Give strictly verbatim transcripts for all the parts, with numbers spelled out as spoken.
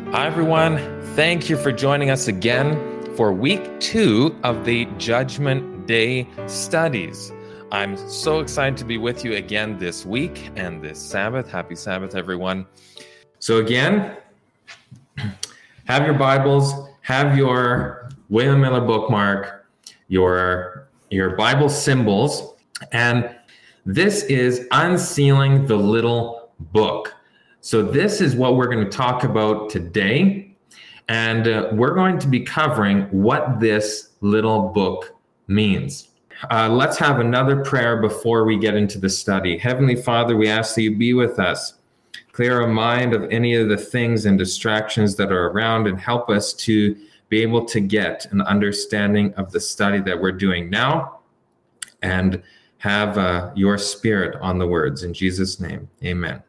Hi, everyone. Thank you for joining us again for week two of the Judgment Day studies. I'm so excited to be with you again this week and this Sabbath. Happy Sabbath, everyone. So again, have your Bibles, have your William Miller bookmark, your, your Bible symbols, and this is Unsealing the Little Book. So this is what we're going to talk about today, and uh, we're going to be covering what this little book means. Uh, let's have another prayer before we get into the study. Heavenly Father, we ask that you be with us. Clear our mind of any of the things and distractions that are around and help us to be able to get an understanding of the study that we're doing now and have uh, your spirit on the words. In Jesus' name, amen.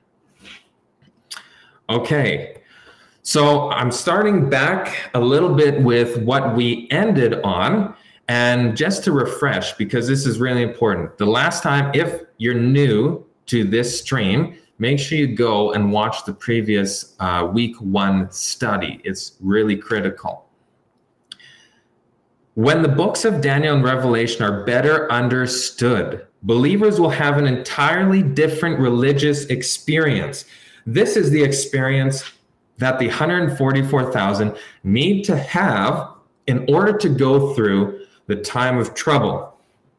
Okay, so I'm starting back a little bit with what we ended on, and just to refresh, because this is really important. The last time, if you're new to this stream, make sure you go and watch the previous uh, week one study. It's really critical. When the books of Daniel and Revelation are better understood, believers will have an entirely different religious experience. This is the experience that the one hundred forty-four thousand need to have in order to go through the time of trouble.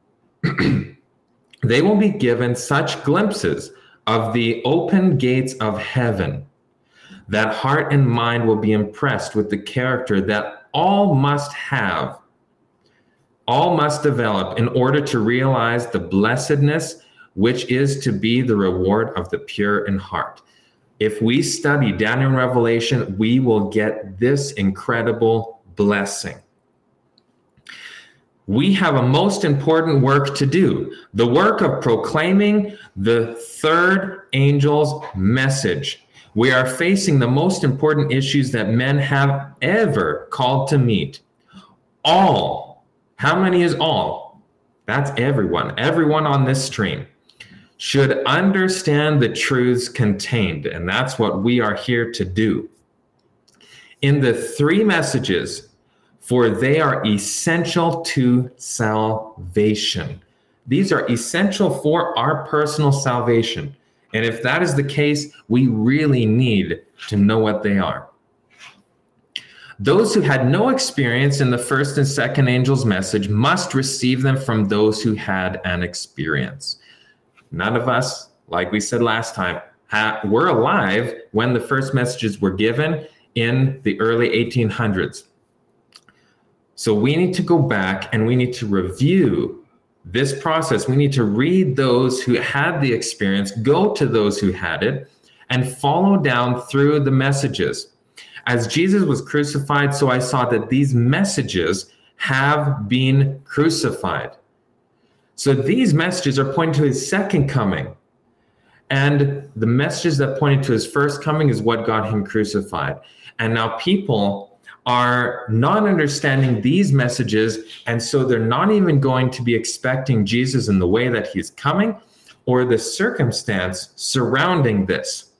They will be given such glimpses of the open gates of heaven that heart and mind will be impressed with the character that all must have, all must develop in order to realize the blessedness which is to be the reward of the pure in heart. If we study Daniel and Revelation, we will get this incredible blessing. We have a most important work to do, the work of proclaiming the third angel's message. We are facing the most important issues that men have ever called to meet. All, how many is all? That's everyone, everyone on this stream should understand the truths contained, and that's what we are here to do. In the three messages, for they are essential to salvation. These are essential for our personal salvation. And if that is the case, we really need to know what they are. Those who had no experience in the first and second angel's message must receive them from those who had an experience. None of us, like we said last time, ha- were alive when the first messages were given in the early eighteen hundreds. So we need to go back and we need to review this process. We need to read those who had the experience, go to those who had it, and follow down through the messages. As Jesus was crucified, so I saw that these messages have been crucified. So these messages are pointing to his second coming. And the messages that pointed to his first coming is what got him crucified. And now people are not understanding these messages, and so they're not even going to be expecting Jesus in the way that he's coming or the circumstance surrounding this.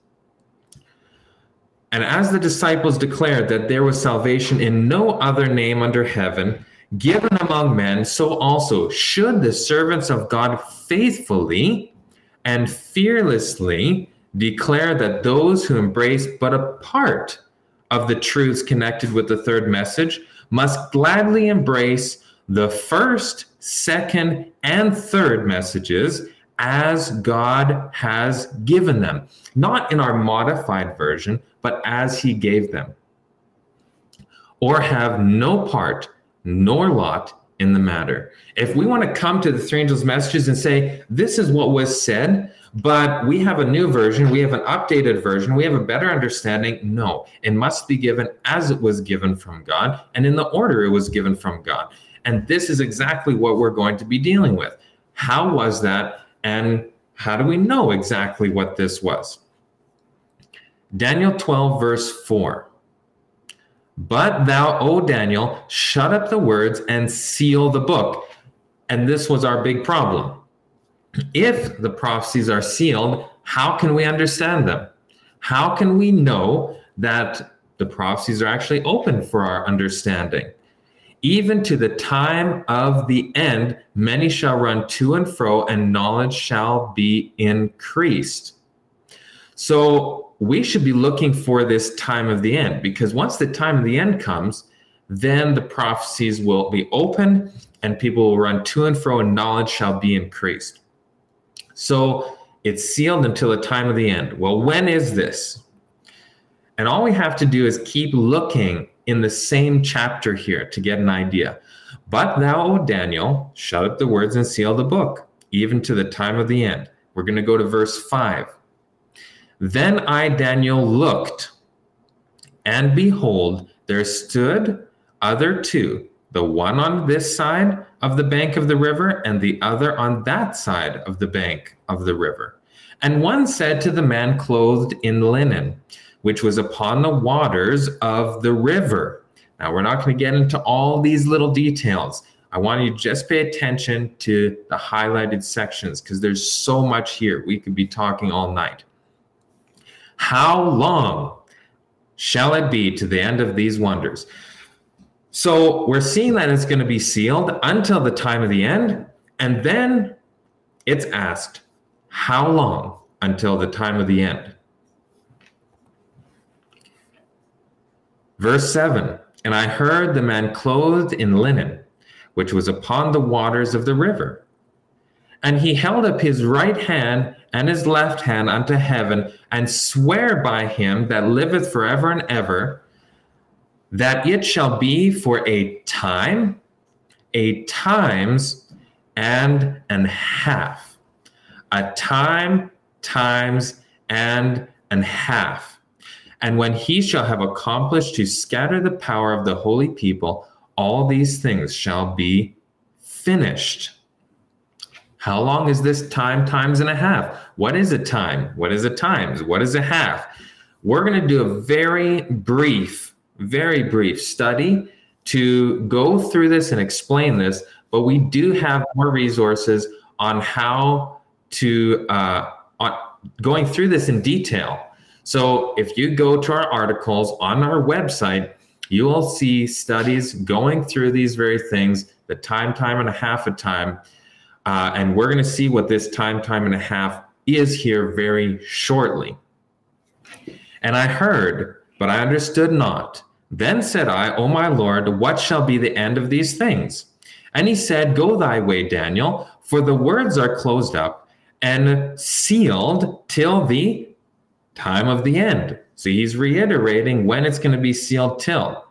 And as the disciples declared that there was salvation in no other name under heaven given among men, so also should the servants of God faithfully and fearlessly declare that those who embrace but a part of the truths connected with the third message must gladly embrace the first, second, and third messages as God has given them. Not in our modified version, but as he gave them. Or have no part nor lot in the matter. If we want to come to the three angels' messages and say, this is what was said, but we have a new version, we have an updated version, we have a better understanding, no, it must be given as it was given from God and in the order it was given from God. And this is exactly what we're going to be dealing with. How was that, and how do we know exactly what this was? Daniel twelve, verse four. But thou, O Daniel, shut up the words and seal the book. And this was our big problem. If the prophecies are sealed, how can we understand them? How can we know that the prophecies are actually open for our understanding. Even to the time of the end, many shall run to and fro, and knowledge shall be increased. So we should be looking for this time of the end, because once the time of the end comes, then the prophecies will be open and people will run to and fro, and knowledge shall be increased. So it's sealed until the time of the end. Well, when is this? And all we have to do is keep looking in the same chapter here to get an idea. But thou, O Daniel, shut up the words and seal the book, even to the time of the end. We're going to go to verse five. Then I, Daniel, looked, and behold, there stood other two, the one on this side of the bank of the river, and the other on that side of the bank of the river. And one said to the man clothed in linen, which was upon the waters of the river. Now, we're not going to get into all these little details. I want you to just pay attention to the highlighted sections, because there's so much here. We could be talking all night. How long shall it be to the end of these wonders? So we're seeing that it's going to be sealed until the time of the end. And then it's asked, how long until the time of the end? Verse seven, and I heard the man clothed in linen, which was upon the waters of the river. And he held up his right hand and his left hand unto heaven, and sware by him that liveth forever and ever, that it shall be for a time, a times, and an half. A time, times, and an half. And when he shall have accomplished to scatter the power of the holy people, all these things shall be finished. How long is this time, times, and a half? What is a time? What is a times? What is a half? We're going to do a very brief, very brief study to go through this and explain this, but we do have more resources on how to, uh, on going through this in detail. So if you go to our articles on our website, you will see studies going through these very things, the time, time, and a half a time. Uh, and we're going to see what this time, time, and a half is here very shortly. And I heard, but I understood not. Then said I, O my Lord, what shall be the end of these things? And he said, go thy way, Daniel, for the words are closed up and sealed till the time of the end. So he's reiterating when it's going to be sealed till.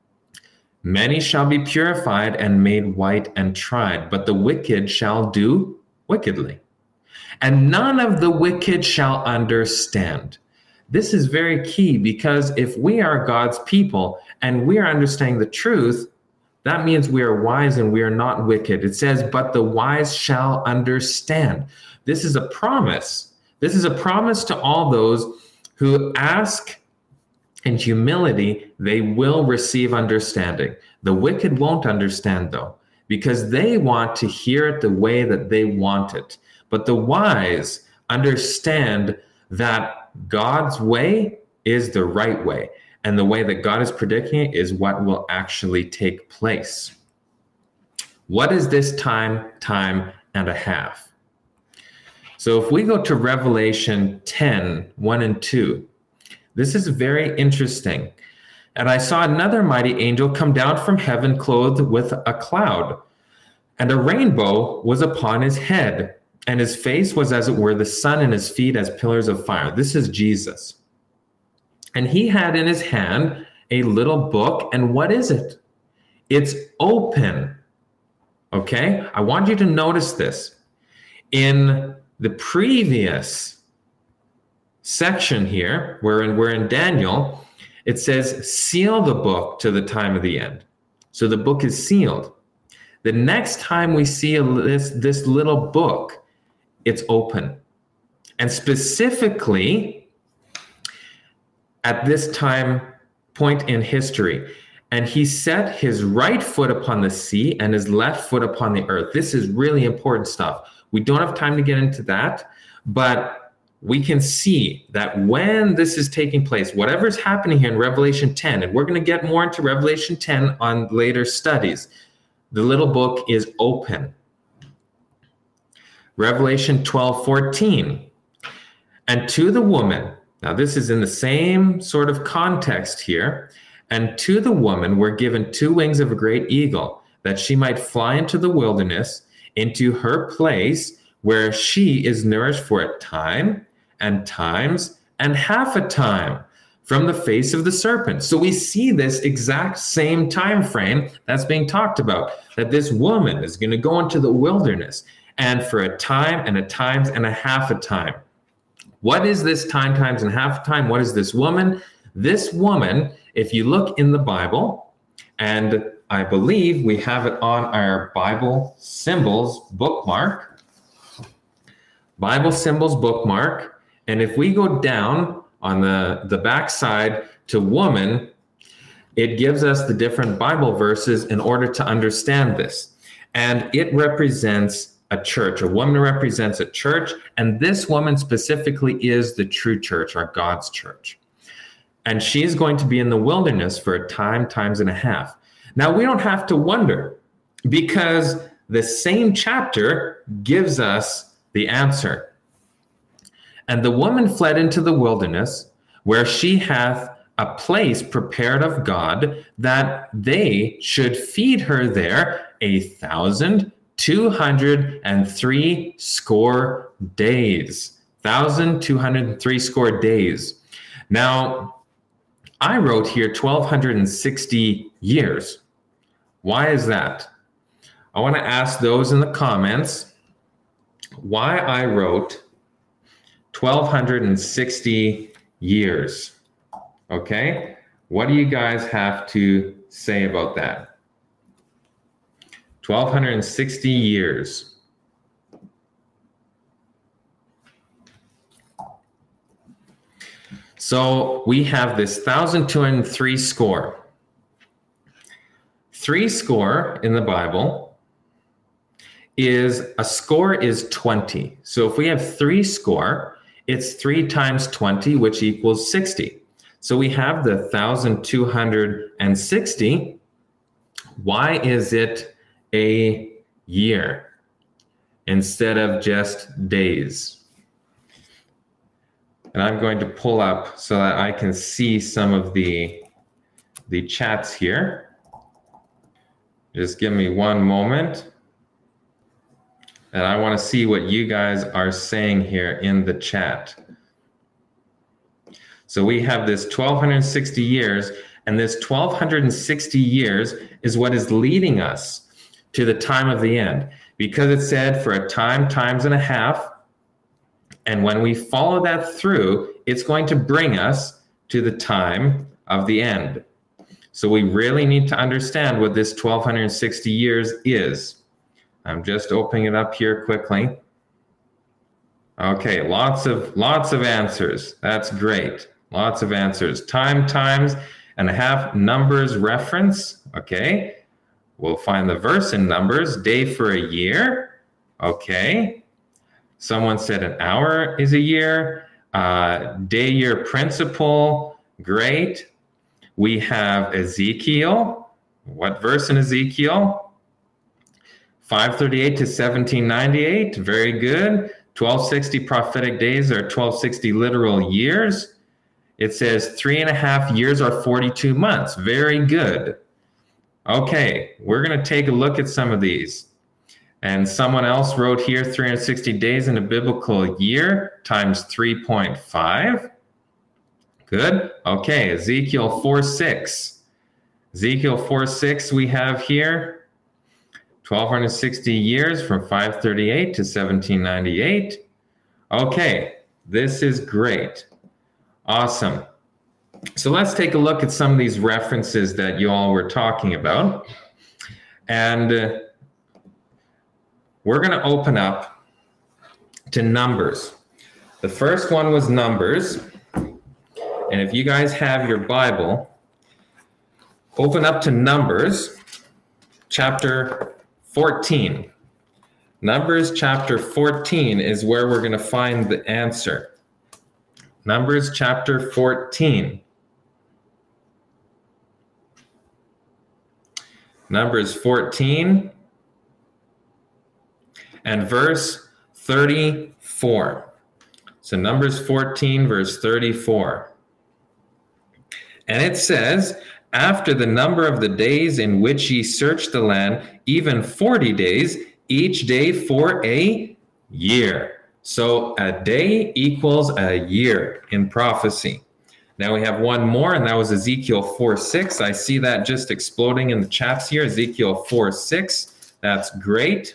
Many shall be purified and made white and tried, but the wicked shall do wickedly. And none of the wicked shall understand. This is very key, because if we are God's people and we are understanding the truth, that means we are wise and we are not wicked. It says, but the wise shall understand. This is a promise. This is a promise to all those who ask in humility, they will receive understanding. The wicked won't understand, though, because they want to hear it the way that they want it. But the wise understand that God's way is the right way, and the way that God is predicting it is what will actually take place. What is this time, time, and a half? So if we go to Revelation ten, one and two, this is very interesting. And I saw another mighty angel come down from heaven clothed with a cloud, and a rainbow was upon his head, and his face was as it were the sun, and his feet as pillars of fire. This is Jesus. And he had in his hand a little book, and what is it? It's open. Okay? I want you to notice this. In the previous section here, we're in, we're in Daniel, it says, seal the book to the time of the end. So the book is sealed. The next time we see a, this, this little book, it's open. And specifically, at this time point in history, and he set his right foot upon the sea and his left foot upon the earth. This is really important stuff. We don't have time to get into that, but we can see that when this is taking place, whatever's happening here in Revelation ten, and we're going to get more into Revelation ten on later studies, the little book is open. Revelation twelve fourteen. And to the woman, now this is in the same sort of context here, and to the woman were given two wings of a great eagle, that she might fly into the wilderness, into her place where she is nourished for a time and times and half a time from the face of the serpent. So we see this exact same time frame that's being talked about, that this woman is going to go into the wilderness, and for a time and a times and a half a time. What is this time, times, and half a time? What is this woman? This woman, if you look in the Bible, and I believe we have it on our Bible symbols bookmark, Bible symbols bookmark, and if we go down on the, the back side to woman, it gives us the different Bible verses in order to understand this. And it represents a church. A woman represents a church, and this woman specifically is the true church, or God's church. And she's going to be in the wilderness for a time, times and a half. Now, we don't have to wonder, because the same chapter gives us the answer. And the woman fled into the wilderness, where she hath a place prepared of God, that they should feed her there a thousand two hundred and three score days. Thousand two hundred and three score days. Now, I wrote here twelve sixty years. Why is that? I want to ask those in the comments why I wrote twelve sixty years. Okay? What do you guys have to say about that? twelve sixty years. So we have this one thousand two hundred three score. Three score in the Bible is, a score is twenty. So if we have three score, it's three times twenty, which equals sixty. So we have the one thousand two hundred sixty. Why is it a year instead of just days? And I'm going to pull up so that I can see some of the, the chats here. Just give me one moment. And I want to see what you guys are saying here in the chat. So we have this twelve sixty years, and this twelve sixty years is what is leading us to the time of the end, because it said for a time, times and a half. And when we follow that through, it's going to bring us to the time of the end. So we really need to understand what this twelve sixty years is. I'm just opening it up here quickly. Okay, lots of lots of answers. That's great. Lots of answers. Time, times, and a half, Numbers reference. Okay, we'll find the verse in Numbers. Day for a year. Okay. Someone said an hour is a year. Uh, day year principle. Great. We have Ezekiel. What verse in Ezekiel? five thirty-eight to seventeen ninety-eight. Very good. twelve sixty prophetic days are twelve sixty literal years. It says three and a half years are forty-two months. Very good. Okay, we're going to take a look at some of these. And someone else wrote here three hundred sixty days in a biblical year times three point five. Good. Okay, Ezekiel four six. Ezekiel four six we have here. twelve sixty years from five thirty-eight to seventeen ninety-eight. Okay, this is great. Awesome. So let's take a look at some of these references that you all were talking about. And uh, we're going to open up to Numbers. The first one was Numbers. And if you guys have your Bible, open up to Numbers chapter fourteen. Numbers chapter fourteen is where we're going to find the answer. Numbers chapter fourteen. Numbers fourteen and verse thirty-four. So Numbers fourteen, verse thirty-four. And it says, after the number of the days in which ye searched the land, even forty days, each day for a year. So a day equals a year in prophecy. Now we have one more, and that was Ezekiel four six. I see that just exploding in the chats here. Ezekiel four six. That's great.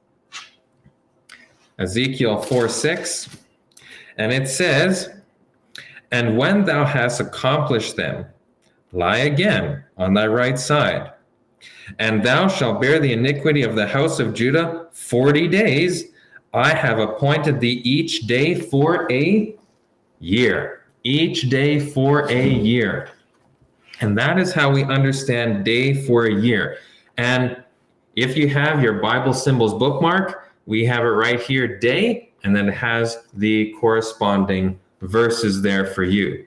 Ezekiel four six. And it says, and when thou hast accomplished them, lie again on thy right side, and thou shalt bear the iniquity of the house of Judah forty days. I have appointed thee each day for a year. Each day for a year. And that is how we understand day for a year. And if you have your Bible symbols bookmark, we have it right here, day, and then it has the corresponding verses there for you.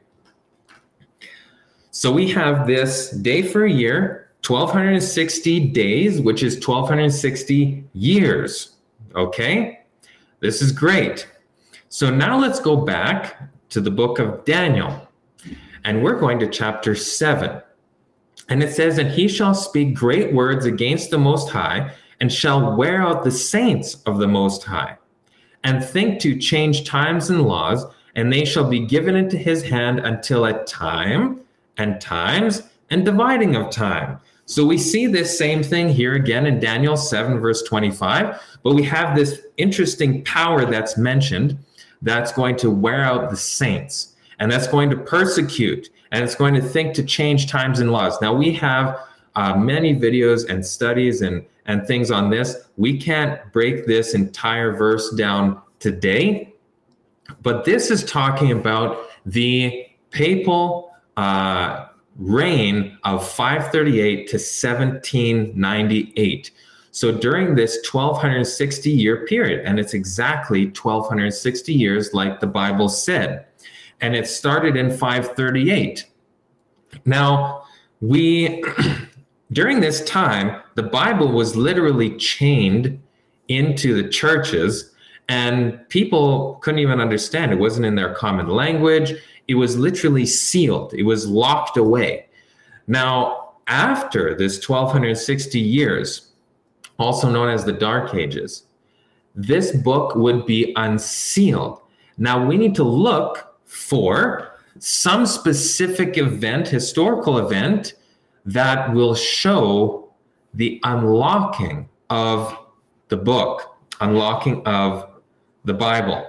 So we have this day for a year, twelve sixty days, which is twelve sixty years. Okay, this is great. So now let's go back to the book of Daniel, and we're going to chapter seven. And it says, and he shall speak great words against the Most High, and shall wear out the saints of the Most High, and think to change times and laws, and they shall be given into his hand until a time and times and dividing of time. So we see this same thing here again in Daniel seven, verse twenty-five, but we have this interesting power that's mentioned that's going to wear out the saints, and that's going to persecute, and it's going to think to change times and laws. Now we have uh, many videos and studies and, and things on this. We can't break this entire verse down today, but this is talking about the papal uh, reign of five thirty-eight to seventeen ninety-eight. So during this twelve sixty year period, and it's exactly twelve sixty years like the Bible said, and it started in five thirty-eight. Now, we, during this time, the Bible was literally chained into the churches, and people couldn't even understand. It wasn't in their common language. It was literally sealed. It was locked away. Now, after this twelve sixty years, also known as the Dark Ages, this book would be unsealed. Now, we need to look for some specific event, historical event, that will show the unlocking of the book, unlocking of the Bible.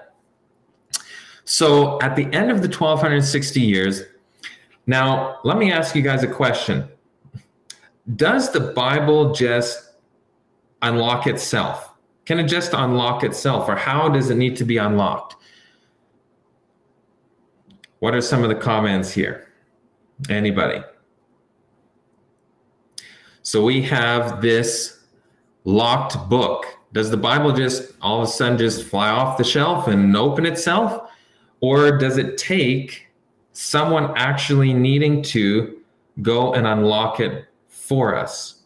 So at the end of the twelve sixty years, now let me ask you guys a question. Does the Bible just unlock itself? Can it just unlock itself, or how does it need to be unlocked? What are some of the comments here? Anybody? So we have this locked book. Does the Bible just all of a sudden just fly off the shelf and open itself? Or does it take someone actually needing to go and unlock it for us?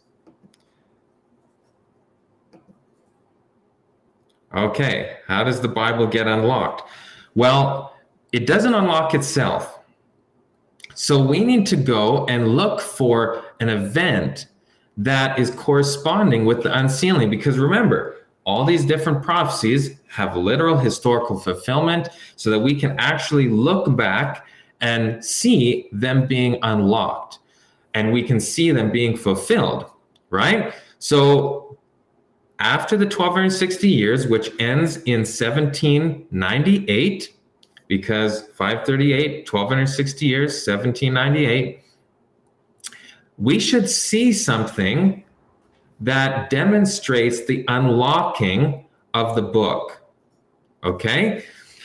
Okay, how does the Bible get unlocked? Well, it doesn't unlock itself. So we need to go and look for an event that is corresponding with the unsealing, because remember, all these different prophecies have literal historical fulfillment, so that we can actually look back and see them being unlocked, and we can see them being fulfilled, right? So after the twelve sixty years, which ends in seventeen ninety-eight, because five thirty-eight, twelve sixty years, seventeen ninety-eight, we should see something that demonstrates the unlocking of the book, okay?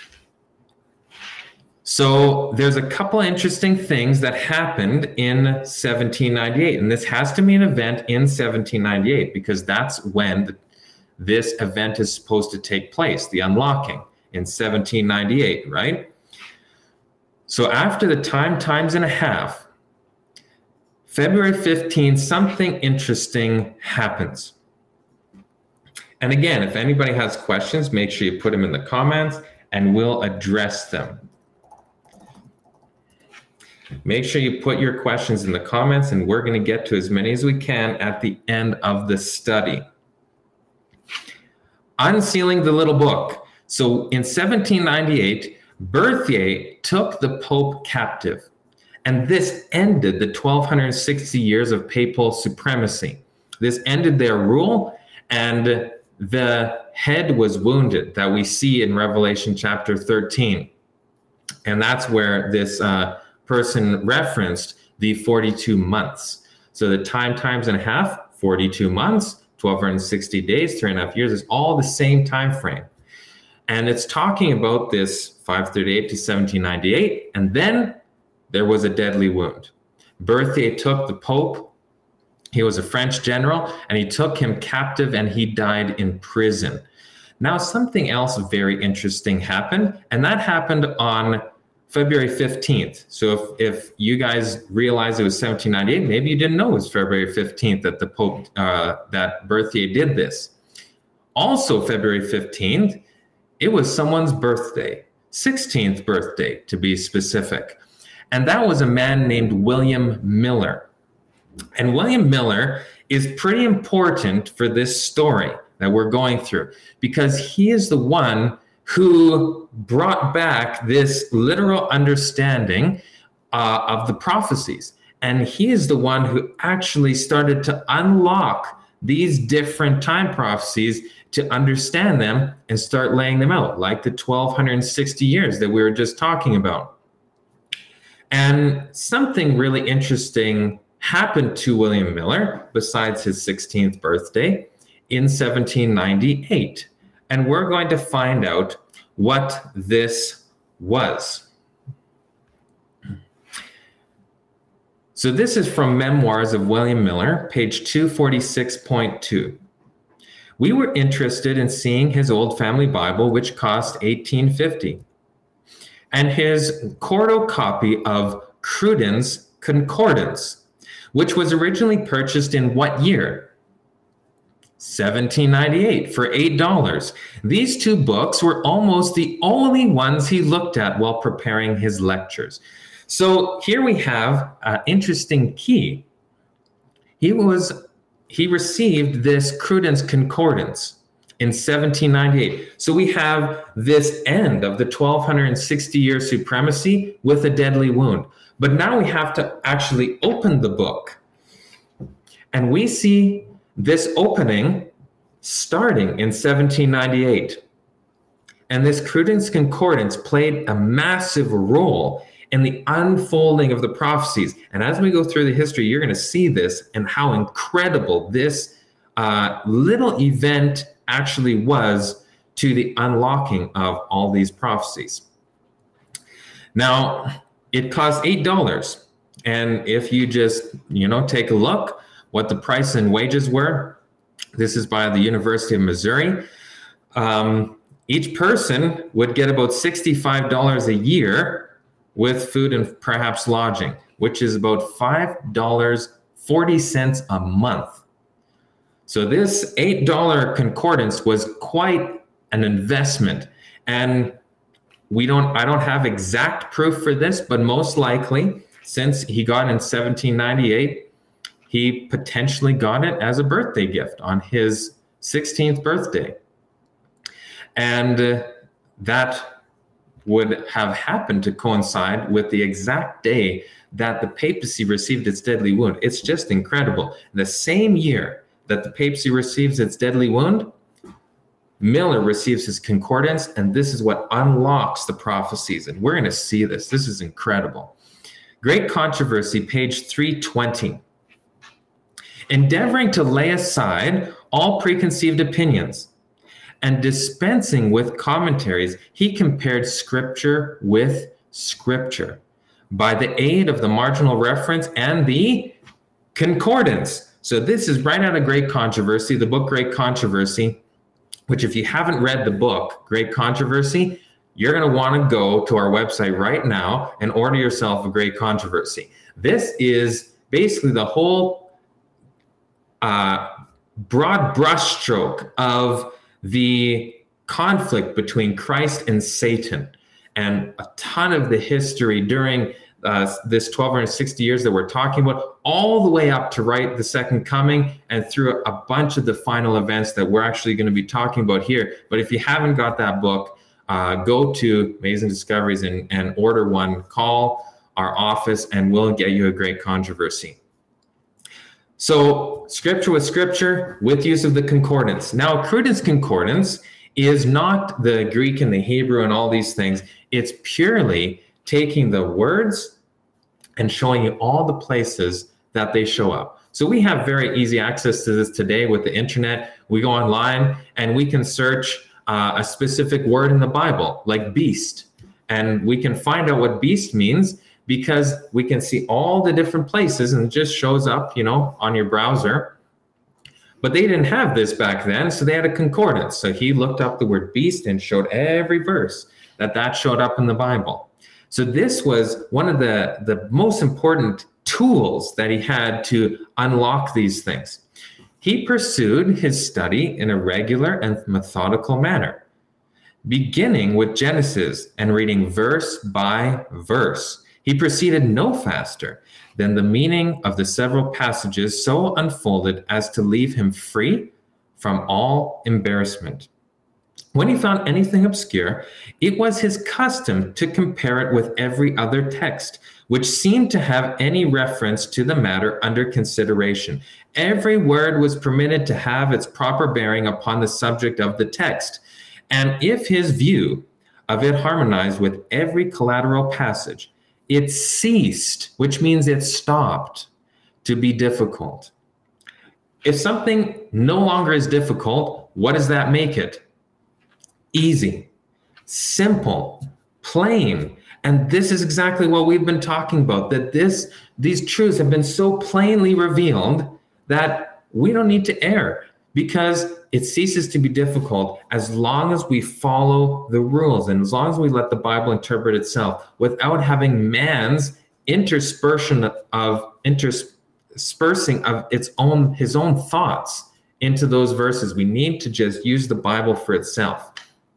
So there's a couple interesting things that happened in seventeen ninety-eight, and this has to be an event in seventeen ninety-eight, because that's when the, this event is supposed to take place, the unlocking in seventeen ninety-eight, right? So after the time times and a half, February fifteenth, something interesting happens. And again, if anybody has questions, make sure you put them in the comments and we'll address them. Make sure you put your questions in the comments and we're going to get to as many as we can at the end of the study. Unsealing the little book. So in seventeen ninety-eight, Berthier took the Pope captive, and this ended the twelve sixty years of papal supremacy. This ended their rule, and the head was wounded that we see in Revelation chapter thirteen. And that's where this uh, person referenced the forty-two months. So the time times and a half, forty-two months, twelve sixty days, three and a half years, is all the same time frame. And it's talking about this five thirty-eight to seventeen ninety-eight, and then there was a deadly wound. Berthier took the Pope. He was a French general, and he took him captive, and he died in prison. Now, something else very interesting happened, and that happened on February fifteenth. So if, if you guys realize it was seventeen ninety-eight, maybe you didn't know it was February fifteenth that the Pope, uh, that Berthier did this. Also February fifteenth, it was someone's birthday, sixteenth birthday to be specific. And that was a man named William Miller. And William Miller is pretty important for this story that we're going through, because he is the one who brought back this literal understanding uh, of the prophecies. And he is the one who actually started to unlock these different time prophecies to understand them and start laying them out, like the twelve sixty years that we were just talking about. And something really interesting happened to William Miller besides his sixteenth birthday in seventeen ninety-eight. And we're going to find out what this was. So this is from Memoirs of William Miller, page two forty-six point two. We were interested in seeing his old family Bible, which cost eighteen fifty, and his quarto copy of Cruden's Concordance, which was originally purchased in what year? seventeen ninety-eight, for eight dollars. These two books were almost the only ones he looked at while preparing his lectures. So here we have an interesting key. He was he received this Cruden's Concordance in seventeen ninety-eight. So we have this end of the twelve sixty year supremacy with a deadly wound. But now we have to actually open the book. And we see this opening starting in seventeen ninety-eight. And this Cruden's Concordance played a massive role in the unfolding of the prophecies. And as we go through the history, you're going to see this and how incredible this uh, little event actually was to the unlocking of all these prophecies. Now, it cost eight dollars. And if you just, you know, take a look what the price and wages were, this is by the University of Missouri. Um, each person would get about sixty-five dollars a year with food and perhaps lodging, which is about five dollars and forty cents a month. So this eight dollar concordance was quite an investment. And we don't, I don't have exact proof for this, but most likely, since he got in seventeen ninety-eight, he potentially got it as a birthday gift on his sixteenth birthday. And uh, that would have happened to coincide with the exact day that the papacy received its deadly wound. It's just incredible. The same year that the papacy receives its deadly wound, Miller receives his concordance, and this is what unlocks the prophecies. And we're going to see this. This is incredible. Great Controversy, page three twenty. Endeavoring to lay aside all preconceived opinions and dispensing with commentaries, he compared scripture with scripture by the aid of the marginal reference and the concordance. So this is right out of Great Controversy, the book Great Controversy, which if you haven't read the book Great Controversy, you're going to want to go to our website right now and order yourself A Great Controversy. This is basically the whole uh, broad brushstroke of the conflict between Christ and Satan, and a ton of the history during uh, this twelve sixty years that we're talking about, all the way up to right the second coming, and through a bunch of the final events that we're actually going to be talking about here. But if you haven't got that book, uh, go to Amazing Discoveries and, and order one. Call our office and we'll get you A Great Controversy. So scripture with scripture with use of the concordance. Now, Cruden's concordance is not the Greek and the Hebrew and all these things. It's purely taking the words and showing you all the places that they show up. So we have very easy access to this today with the internet. We go online and we can search uh, a specific word in the Bible, like beast. And we can find out what beast means because we can see all the different places, and it just shows up, you know, on your browser. But they didn't have this back then, so they had a concordance. So he looked up the word beast and showed every verse that that showed up in the Bible. So this was one of the, the most important tools that he had to unlock these things. He pursued his study in a regular and methodical manner, beginning with Genesis and reading verse by verse. He proceeded no faster than the meaning of the several passages so unfolded as to leave him free from all embarrassment. When he found anything obscure, it was his custom to compare it with every other text, which seemed to have any reference to the matter under consideration. Every word was permitted to have its proper bearing upon the subject of the text. And if his view of it harmonized with every collateral passage, it ceased, which means it stopped, to be difficult. If something no longer is difficult, what does that make it? Easy, simple, plain. And this is exactly what we've been talking about, that this, these truths have been so plainly revealed that we don't need to err, because it ceases to be difficult as long as we follow the rules and as long as we let the Bible interpret itself without having man's interspersion of interspersing of its own his own thoughts into those verses. We need to just use the Bible for itself.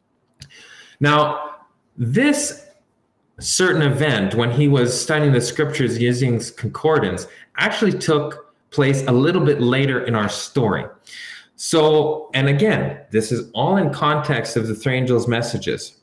Now, this certain event, when he was studying the scriptures using concordance, actually took place a little bit later in our story. So, and again, this is all in context of the three angels' messages.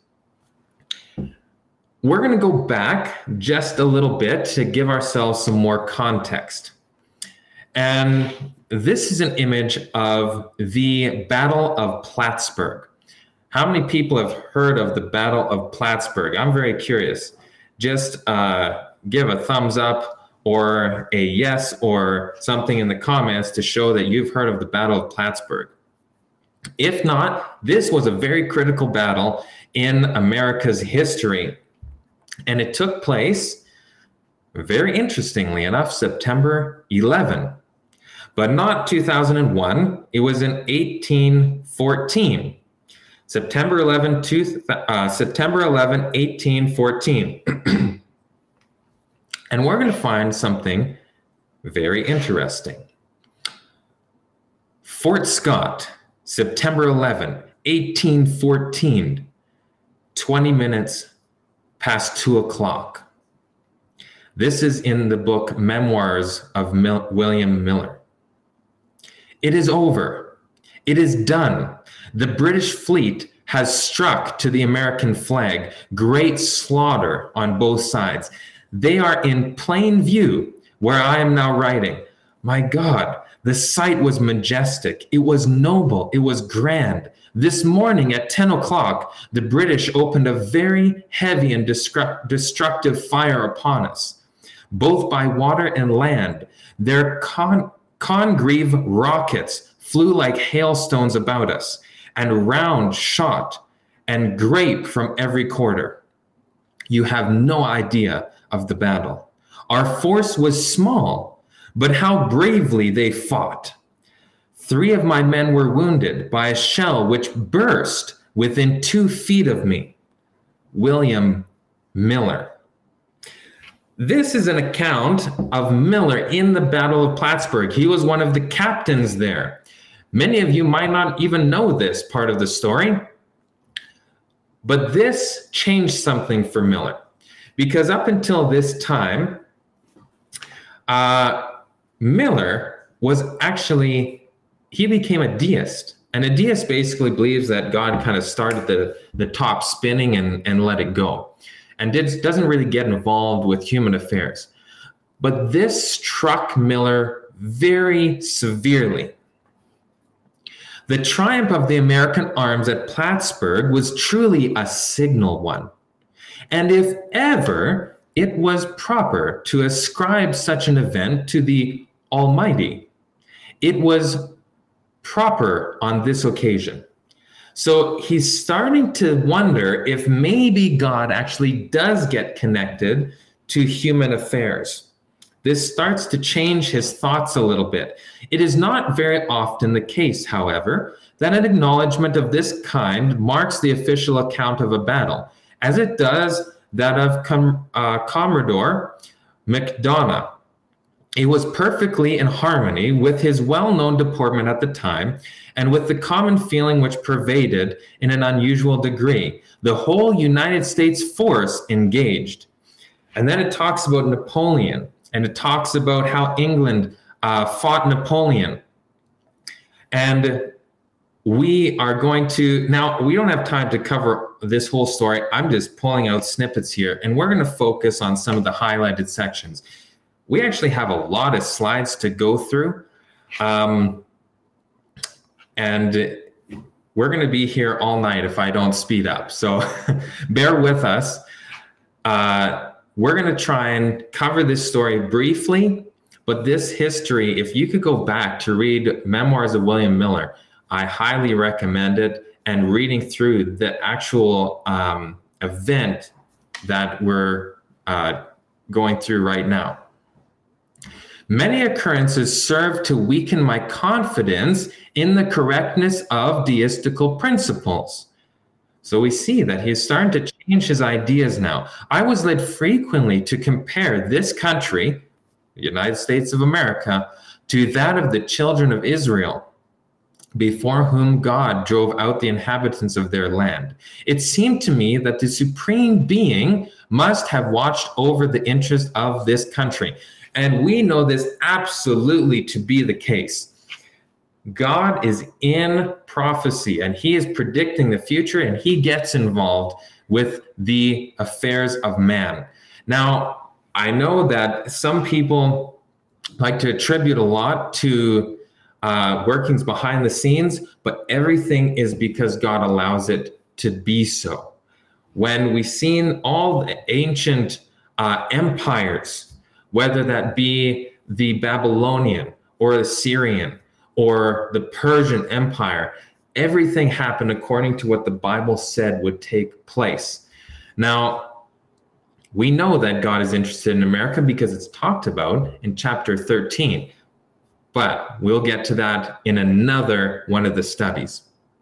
We're going to go back just a little bit to give ourselves some more context. And this is an image of the Battle of Plattsburgh. How many people have heard of the Battle of Plattsburgh? I'm very curious. Just uh, give a thumbs up or a yes or something in the comments to show that you've heard of the Battle of Plattsburgh. If not, this was a very critical battle in America's history. And it took place, very interestingly enough, September eleventh. But not two thousand one, it was in eighteen fourteen. September eleventh, uh, September eleventh, eighteen fourteen. And we're going to find something very interesting. Fort Scott, September eleventh, eighteen fourteen, twenty minutes past two o'clock. This is in the book Memoirs of Mil- William Miller. It is over. It is done. The British fleet has struck to the American flag. Great slaughter on both sides. They are in plain view where I am now writing. My God, the sight was majestic. It was noble. It was grand. This morning at ten o'clock, the British opened a very heavy and destru- destructive fire upon us, both by water and land. Their con- Congreve rockets flew like hailstones about us, and round shot and grape from every quarter. You have no idea of the battle. Our force was small, but how bravely they fought. Three of my men were wounded by a shell which burst within two feet of me. William Miller. This is an account of Miller in the Battle of Plattsburgh. He was one of the captains there. Many of you might not even know this part of the story, but this changed something for Miller, because up until this time, uh, Miller was actually, he became a deist. And a deist basically believes that God kind of started the, the top spinning and, and let it go, and did, doesn't really get involved with human affairs. But this struck Miller very severely. The triumph of the American arms at Plattsburgh was truly a signal one. And if ever it was proper to ascribe such an event to the Almighty, it was proper on this occasion. So he's starting to wonder if maybe God actually does get connected to human affairs. This starts to change his thoughts a little bit. It is not very often the case, however, that an acknowledgement of this kind marks the official account of a battle, as it does that of Com- uh, Commodore McDonough. It was perfectly in harmony with his well-known deportment at the time, and with the common feeling which pervaded in an unusual degree the whole United States force engaged. And then it talks about Napoleon, and it talks about how England uh, fought Napoleon. And we are going to, now we don't have time to cover this whole story. I'm just pulling out snippets here, and we're going to focus on some of the highlighted sections. We actually have a lot of slides to go through. Um, and we're going to be here all night if I don't speed up. So bear with us. Uh, we're going to try and cover this story briefly, but this history, if you could go back to read Memoirs of William Miller, I highly recommend it, and reading through the actual um, event that we're uh, going through right now. Many occurrences serve to weaken my confidence in the correctness of deistical principles. So we see that he's starting to change his ideas now. I was led frequently to compare this country, the United States of America, to that of the children of Israel, before whom God drove out the inhabitants of their land. It seemed to me that the Supreme Being must have watched over the interest of this country. And we know this absolutely to be the case. God is in prophecy, and he is predicting the future, and he gets involved with the affairs of man. Now, I know that some people like to attribute a lot to uh, workings behind the scenes, but everything is because God allows it to be so. When we've seen all the ancient uh, empires, whether that be the Babylonian or the Syrian or the Persian Empire, everything happened according to what the Bible said would take place. Now, we know that God is interested in America because it's talked about in chapter thirteen, but we'll get to that in another one of the studies.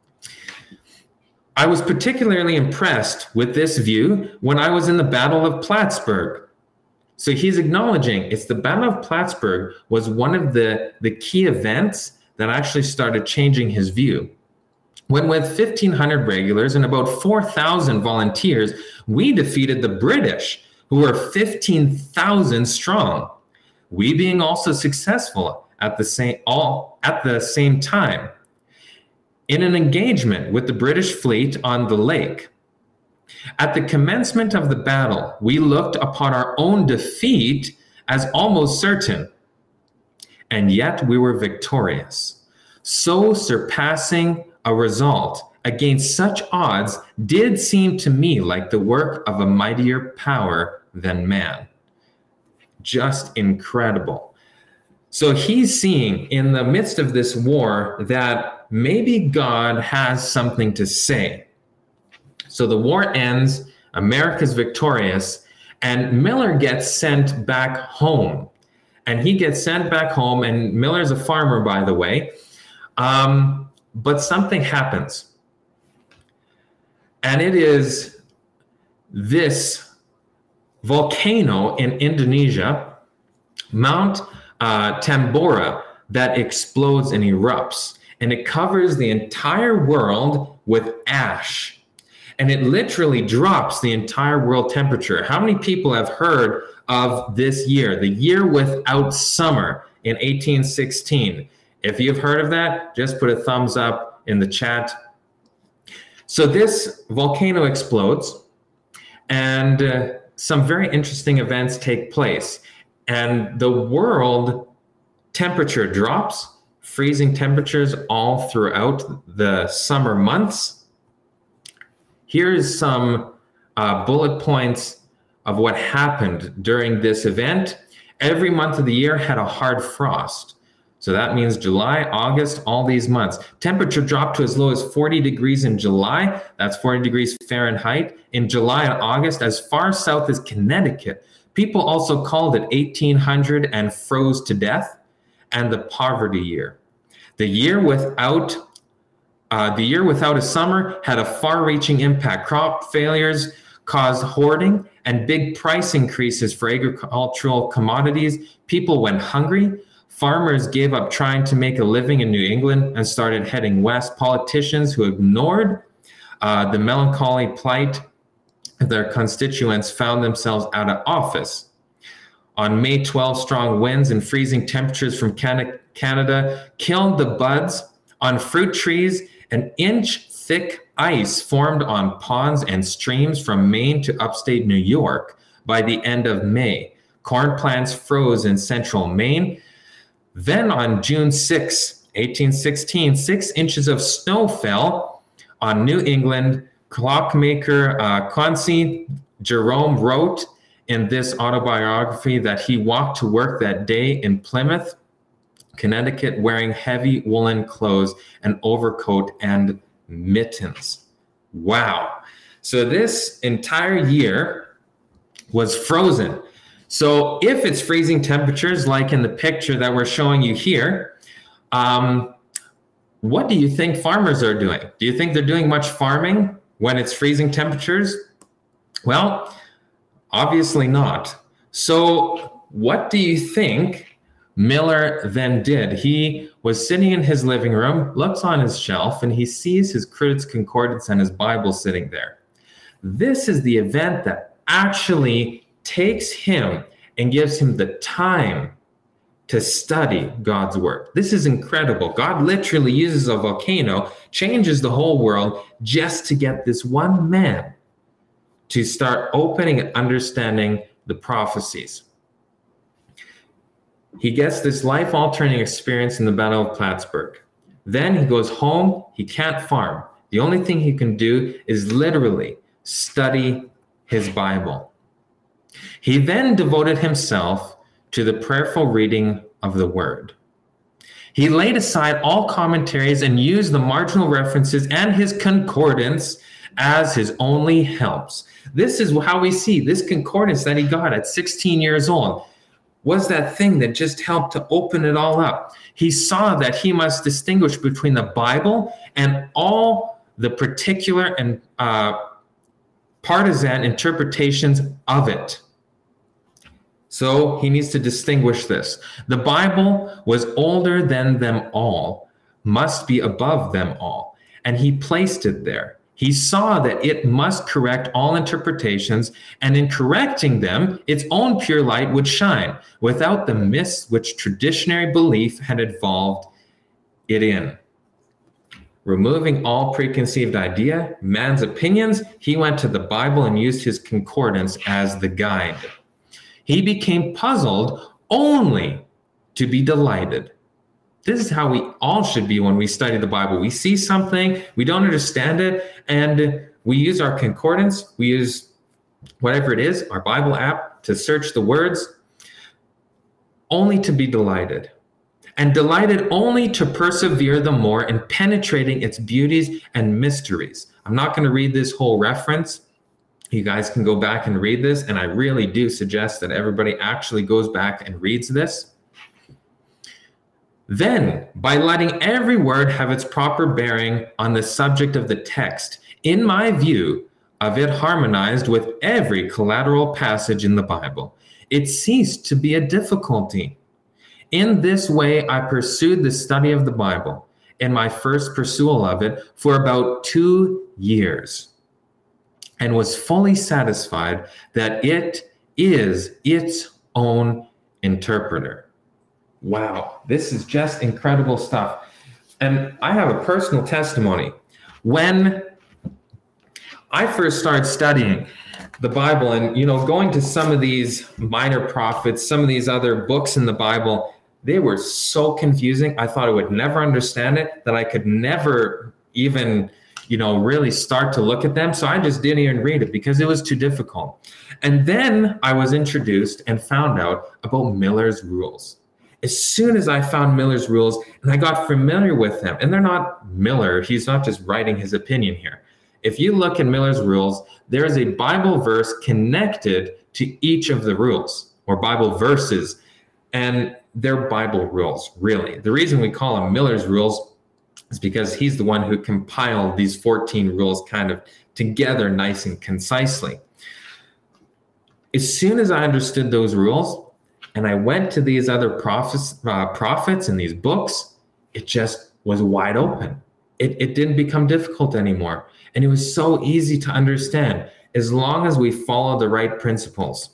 I was particularly impressed with this view when I was in the Battle of Plattsburgh. So he's acknowledging it's the Battle of Plattsburgh was one of the, the key events that actually started changing his view. When with fifteen hundred regulars and about four thousand volunteers, we defeated the British, who were fifteen thousand strong. We being also successful at the same all at the same time in an engagement with the British fleet on the lake. At the commencement of the battle, we looked upon our own defeat as almost certain, and yet we were victorious. So surpassing a result against such odds did seem to me like the work of a mightier power than man. Just incredible. So he's seeing in the midst of this war that maybe God has something to say. So the war ends, America's victorious, and Miller gets sent back home. And he gets sent back home, and Miller's a farmer, by the way. Um, but something happens. And it is this volcano in Indonesia, Mount uh, Tambora, that explodes and erupts, and it covers the entire world with ash. And it literally drops the entire world temperature. How many people have heard of this year, the year without summer in eighteen sixteen? If you've heard of that, just put a thumbs up in the chat. So this volcano explodes, and uh, some very interesting events take place. And the world temperature drops, freezing temperatures all throughout the summer months. Here's some uh, bullet points of what happened during this event. Every month of the year had a hard frost. So that means July, August, all these months. Temperature dropped to as low as forty degrees in July. That's forty degrees Fahrenheit. In July and August, as far south as Connecticut. People also called it eighteen hundred and froze to death, and the poverty year. The year without uh, the year without a summer had a far-reaching impact. Crop failures caused hoarding and big price increases for agricultural commodities. People went hungry. Farmers gave up trying to make a living in New England and started heading west. Politicians who ignored uh, the melancholy plight of their constituents found themselves out of office. On May twelfth, strong winds and freezing temperatures from Canada killed the buds on fruit trees. An inch thick ice formed on ponds and streams from Maine to upstate New York by the end of May. Corn plants froze in central Maine. Then on June sixth, eighteen sixteen, six inches of snow fell on New England. Clockmaker uh, Quincy Jerome wrote in this autobiography that he walked to work that day in Plymouth, Connecticut, wearing heavy woolen clothes, an overcoat, and mittens. Wow. So this entire year was frozen. So if it's freezing temperatures, like in the picture that we're showing you here, um, what do you think farmers are doing? Do you think they're doing much farming when it's freezing temperatures? Well, obviously not. So what do you think Miller then did? He was sitting in his living room, looks on his shelf, and he sees his Critics Concordance and his Bible sitting there. This is the event that actually takes him and gives him the time to study God's word. This is incredible. God literally uses a volcano, changes the whole world just to get this one man to start opening and understanding the prophecies. He gets this life-altering experience in the Battle of Plattsburgh. Then he goes home. He can't farm. The only thing he can do is literally study his Bible. He then devoted himself to the prayerful reading of the word. He laid aside all commentaries and used the marginal references and his concordance as his only helps. This is how we see this concordance that he got at sixteen years old was that thing that just helped to open it all up. He saw that he must distinguish between the Bible and all the particular and uh, partisan interpretations of it. So he needs to distinguish this. The Bible was older than them all, must be above them all, and he placed it there. He saw that it must correct all interpretations, and in correcting them, its own pure light would shine, without the mists which traditionary belief had involved it in. Removing all preconceived idea, man's opinions, he went to the Bible and used his concordance as the guide. He became puzzled only to be delighted. This is how we all should be when we study the Bible. We see something, we don't understand it, and we use our concordance, we use whatever it is, our Bible app, to search the words, only to be delighted. And delighted only to persevere the more in penetrating its beauties and mysteries. I'm not going to read this whole reference. You guys can go back and read this, and I really do suggest that everybody actually goes back and reads this. Then, by letting every word have its proper bearing on the subject of the text, in my view, of it harmonized with every collateral passage in the Bible, it ceased to be a difficulty. In this way, I pursued the study of the Bible in my first pursual of it for about two years and was fully satisfied that it is its own interpreter. Wow, this is just incredible stuff. And I have a personal testimony. When I first started studying the Bible and, you know, going to some of these minor prophets, some of these other books in the Bible, they were so confusing. I thought I would never understand it, that I could never even, you know, really start to look at them. So I just didn't even read it because it was too difficult. And then I was introduced and found out about Miller's rules. As soon as I found Miller's rules and I got familiar with them, and they're not Miller, he's not just writing his opinion here. If you look at Miller's rules, there is a Bible verse connected to each of the rules, or Bible verses, and they're Bible rules, really. The reason we call them Miller's rules is because he's the one who compiled these fourteen rules kind of together nice and concisely. As soon as I understood those rules, and I went to these other prophets, uh, prophets and these books, it just was wide open. It, it didn't become difficult anymore. And it was so easy to understand as long as we follow the right principles.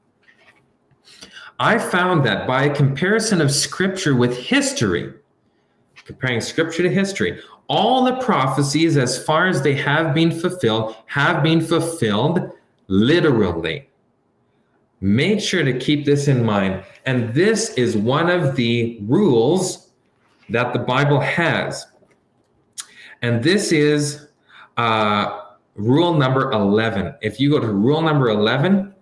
I found that by a comparison of scripture with history, comparing scripture to history, all the prophecies as far as they have been fulfilled, have been fulfilled literally. Make sure to keep this in mind. And this is one of the rules that the Bible has. And this is uh, rule number eleven. If you go to rule number eleven,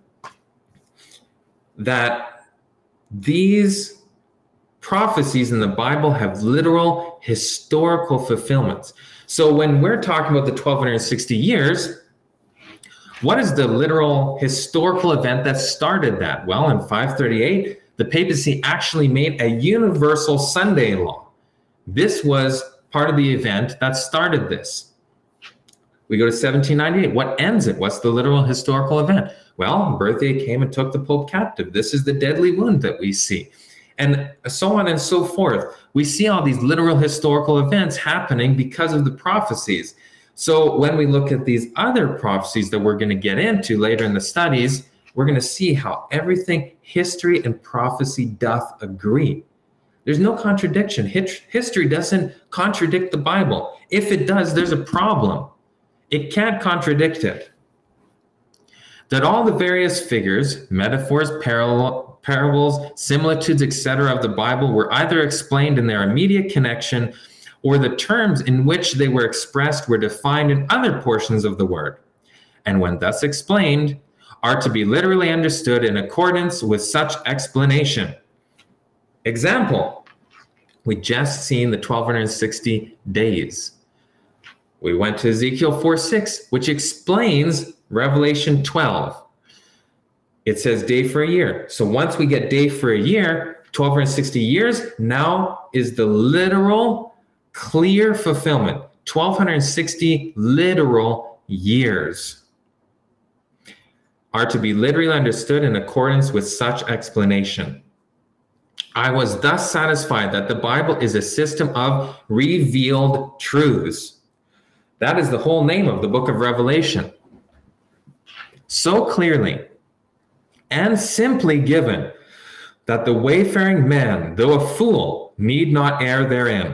that these prophecies in the Bible have literal historical fulfillments. So when we're talking about the twelve sixty years, what is the literal historical event that started that? Well, in five thirty-eight, the papacy actually made a universal Sunday law. This was part of the event that started this. We go to seventeen ninety-eight. What ends it? What's the literal historical event? Well, Berthier came and took the Pope captive. This is the deadly wound that we see. And so on and so forth. We see all these literal historical events happening because of the prophecies. So when we look at these other prophecies that we're going to get into later in the studies, we're going to see how everything, history and prophecy doth agree. There's no contradiction. History doesn't contradict the Bible. If it does, there's a problem. It can't contradict it. That all the various figures, metaphors, parallel, parables, similitudes, et cetera of the Bible were either explained in their immediate connection, or the terms in which they were expressed were defined in other portions of the word, and when thus explained, are to be literally understood in accordance with such explanation. Example, we just seen the twelve sixty days. We went to Ezekiel four six, which explains Revelation twelve. It says day for a year. So once we get day for a year, twelve sixty years, now is the literal clear fulfillment. twelve sixty literal years are to be literally understood in accordance with such explanation. I was thus satisfied that the Bible is a system of revealed truths. That is the whole name of the book of Revelation. So clearly and simply given that the wayfaring man, though a fool, need not err therein.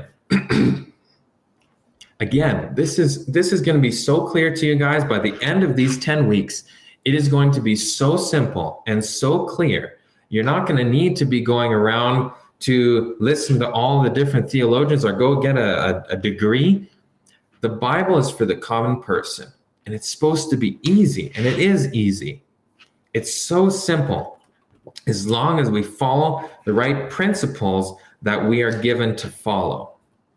Again, this is this is going to be so clear to you guys by the end of these ten weeks. It is going to be so simple and so clear. You're not going to need to be going around to listen to all the different theologians or go get a, a, a degree. The Bible is for the common person, and it's supposed to be easy, and it is easy. It's so simple as long as we follow the right principles that we are given to follow.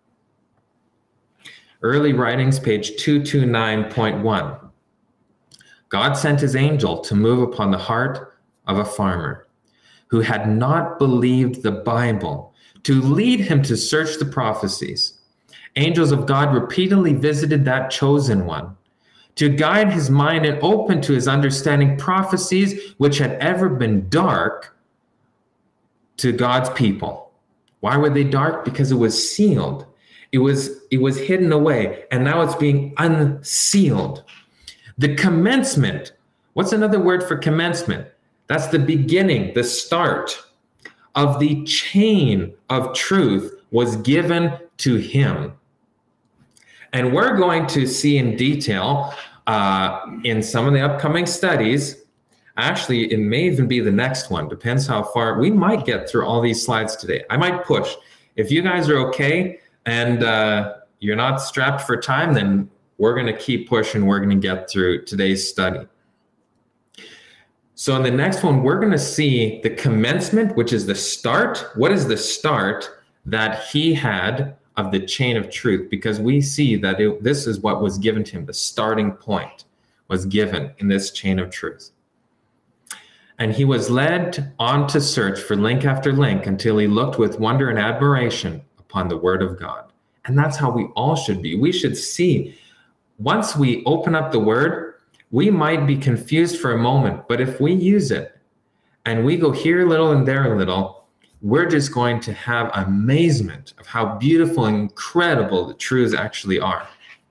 Early Writings, page two twenty-nine point one. God sent his angel to move upon the heart of a farmer who had not believed the Bible, to lead him to search the prophecies. Angels of God repeatedly visited that chosen one, to guide his mind and open to his understanding prophecies which had ever been dark to God's people. Why were they dark? Because it was sealed. It was, it was hidden away, and now it's being unsealed. The commencement. What's another word for commencement? That's the beginning, the start of the chain of truth was given to him. And we're going to see in detail uh, in some of the upcoming studies. Actually, it may even be the next one. Depends how far. We might get through all these slides today. I might push. If you guys are okay and uh, you're not strapped for time, then we're going to keep pushing. We're going to get through today's study. So in the next one, we're going to see the commencement, which is the start. What is the start that he had of the chain of truth? Because we see that it, this is what was given to him. The starting point was given in this chain of truth. And he was led on to search for link after link until he looked with wonder and admiration upon the word of God. And that's how we all should be. We should see, once we open up the word, we might be confused for a moment, but if we use it and we go here a little and there a little, we're just going to have amazement of how beautiful and incredible the truths actually are.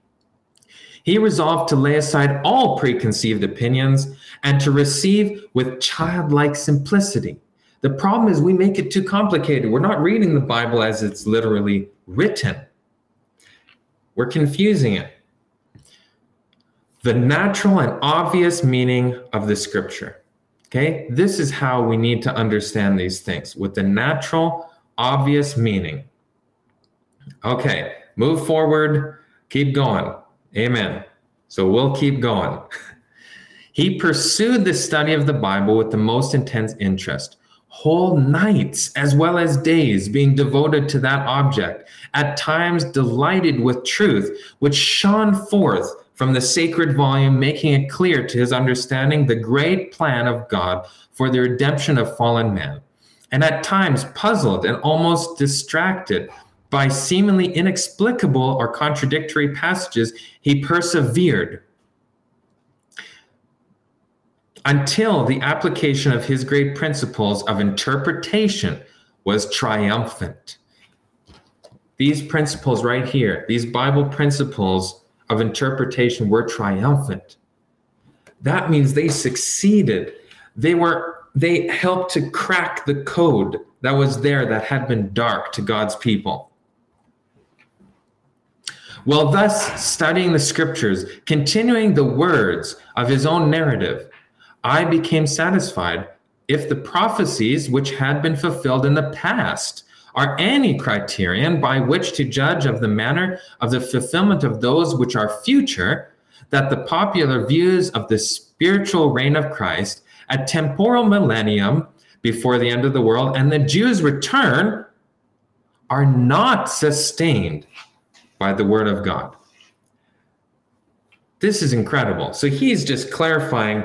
He resolved to lay aside all preconceived opinions and to receive with childlike simplicity. The problem is we make it too complicated. We're not reading the Bible as it's literally written. We're confusing it. The natural and obvious meaning of the scripture. Okay, this is how we need to understand these things, with the natural, obvious meaning. Okay, move forward, keep going. Amen. So we'll keep going. He pursued the study of the Bible with the most intense interest, whole nights as well as days being devoted to that object, at times delighted with truth, which shone forth from the sacred volume, making it clear to his understanding the great plan of God for the redemption of fallen man, and at times puzzled and almost distracted by seemingly inexplicable or contradictory passages, he persevered until the application of his great principles of interpretation was triumphant. These principles right here, these Bible principles of interpretation were triumphant. That means they succeeded. They were, they helped to crack the code that was there that had been dark to God's people. Well, thus studying the scriptures, continuing the words of his own narrative, I became satisfied if the prophecies which had been fulfilled in the past are any criterion by which to judge of the manner of the fulfillment of those which are future, that the popular views of the spiritual reign of Christ, a temporal millennium before the end of the world, and the Jews' return are not sustained by the word of God. This is incredible. So he's just clarifying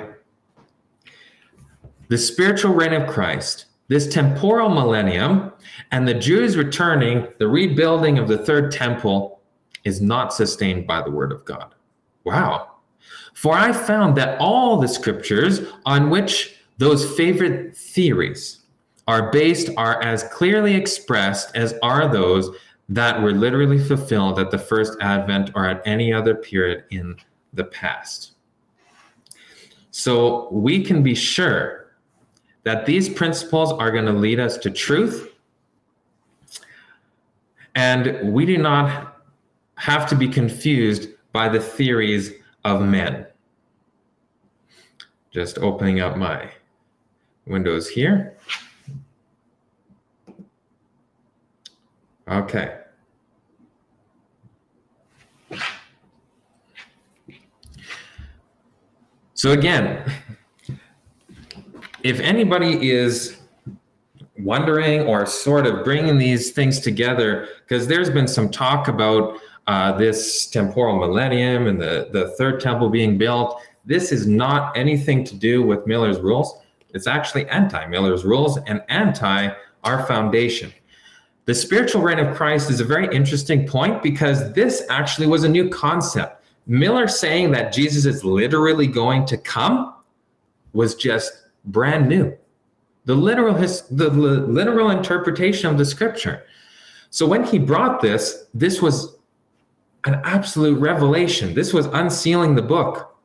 the spiritual reign of Christ, this temporal millennium, and the Jews returning, the rebuilding of the third temple, is not sustained by the word of God. Wow. For I found that all the scriptures on which those favorite theories are based are as clearly expressed as are those that were literally fulfilled at the first advent or at any other period in the past. So we can be sure that these principles are going to lead us to truth, and we do not have to be confused by the theories of men. Just opening up my windows here. Okay. So again, if anybody is wondering or sort of bringing these things together, because there's been some talk about uh, this temporal millennium and the, the third temple being built, this is not anything to do with Miller's rules. It's actually anti-Miller's rules and anti our foundation. The spiritual reign of Christ is a very interesting point because this actually was a new concept. Miller saying that Jesus is literally going to come was just brand new. The literal his, the literal interpretation of the scripture. So when he brought this, this was an absolute revelation. This was unsealing the book.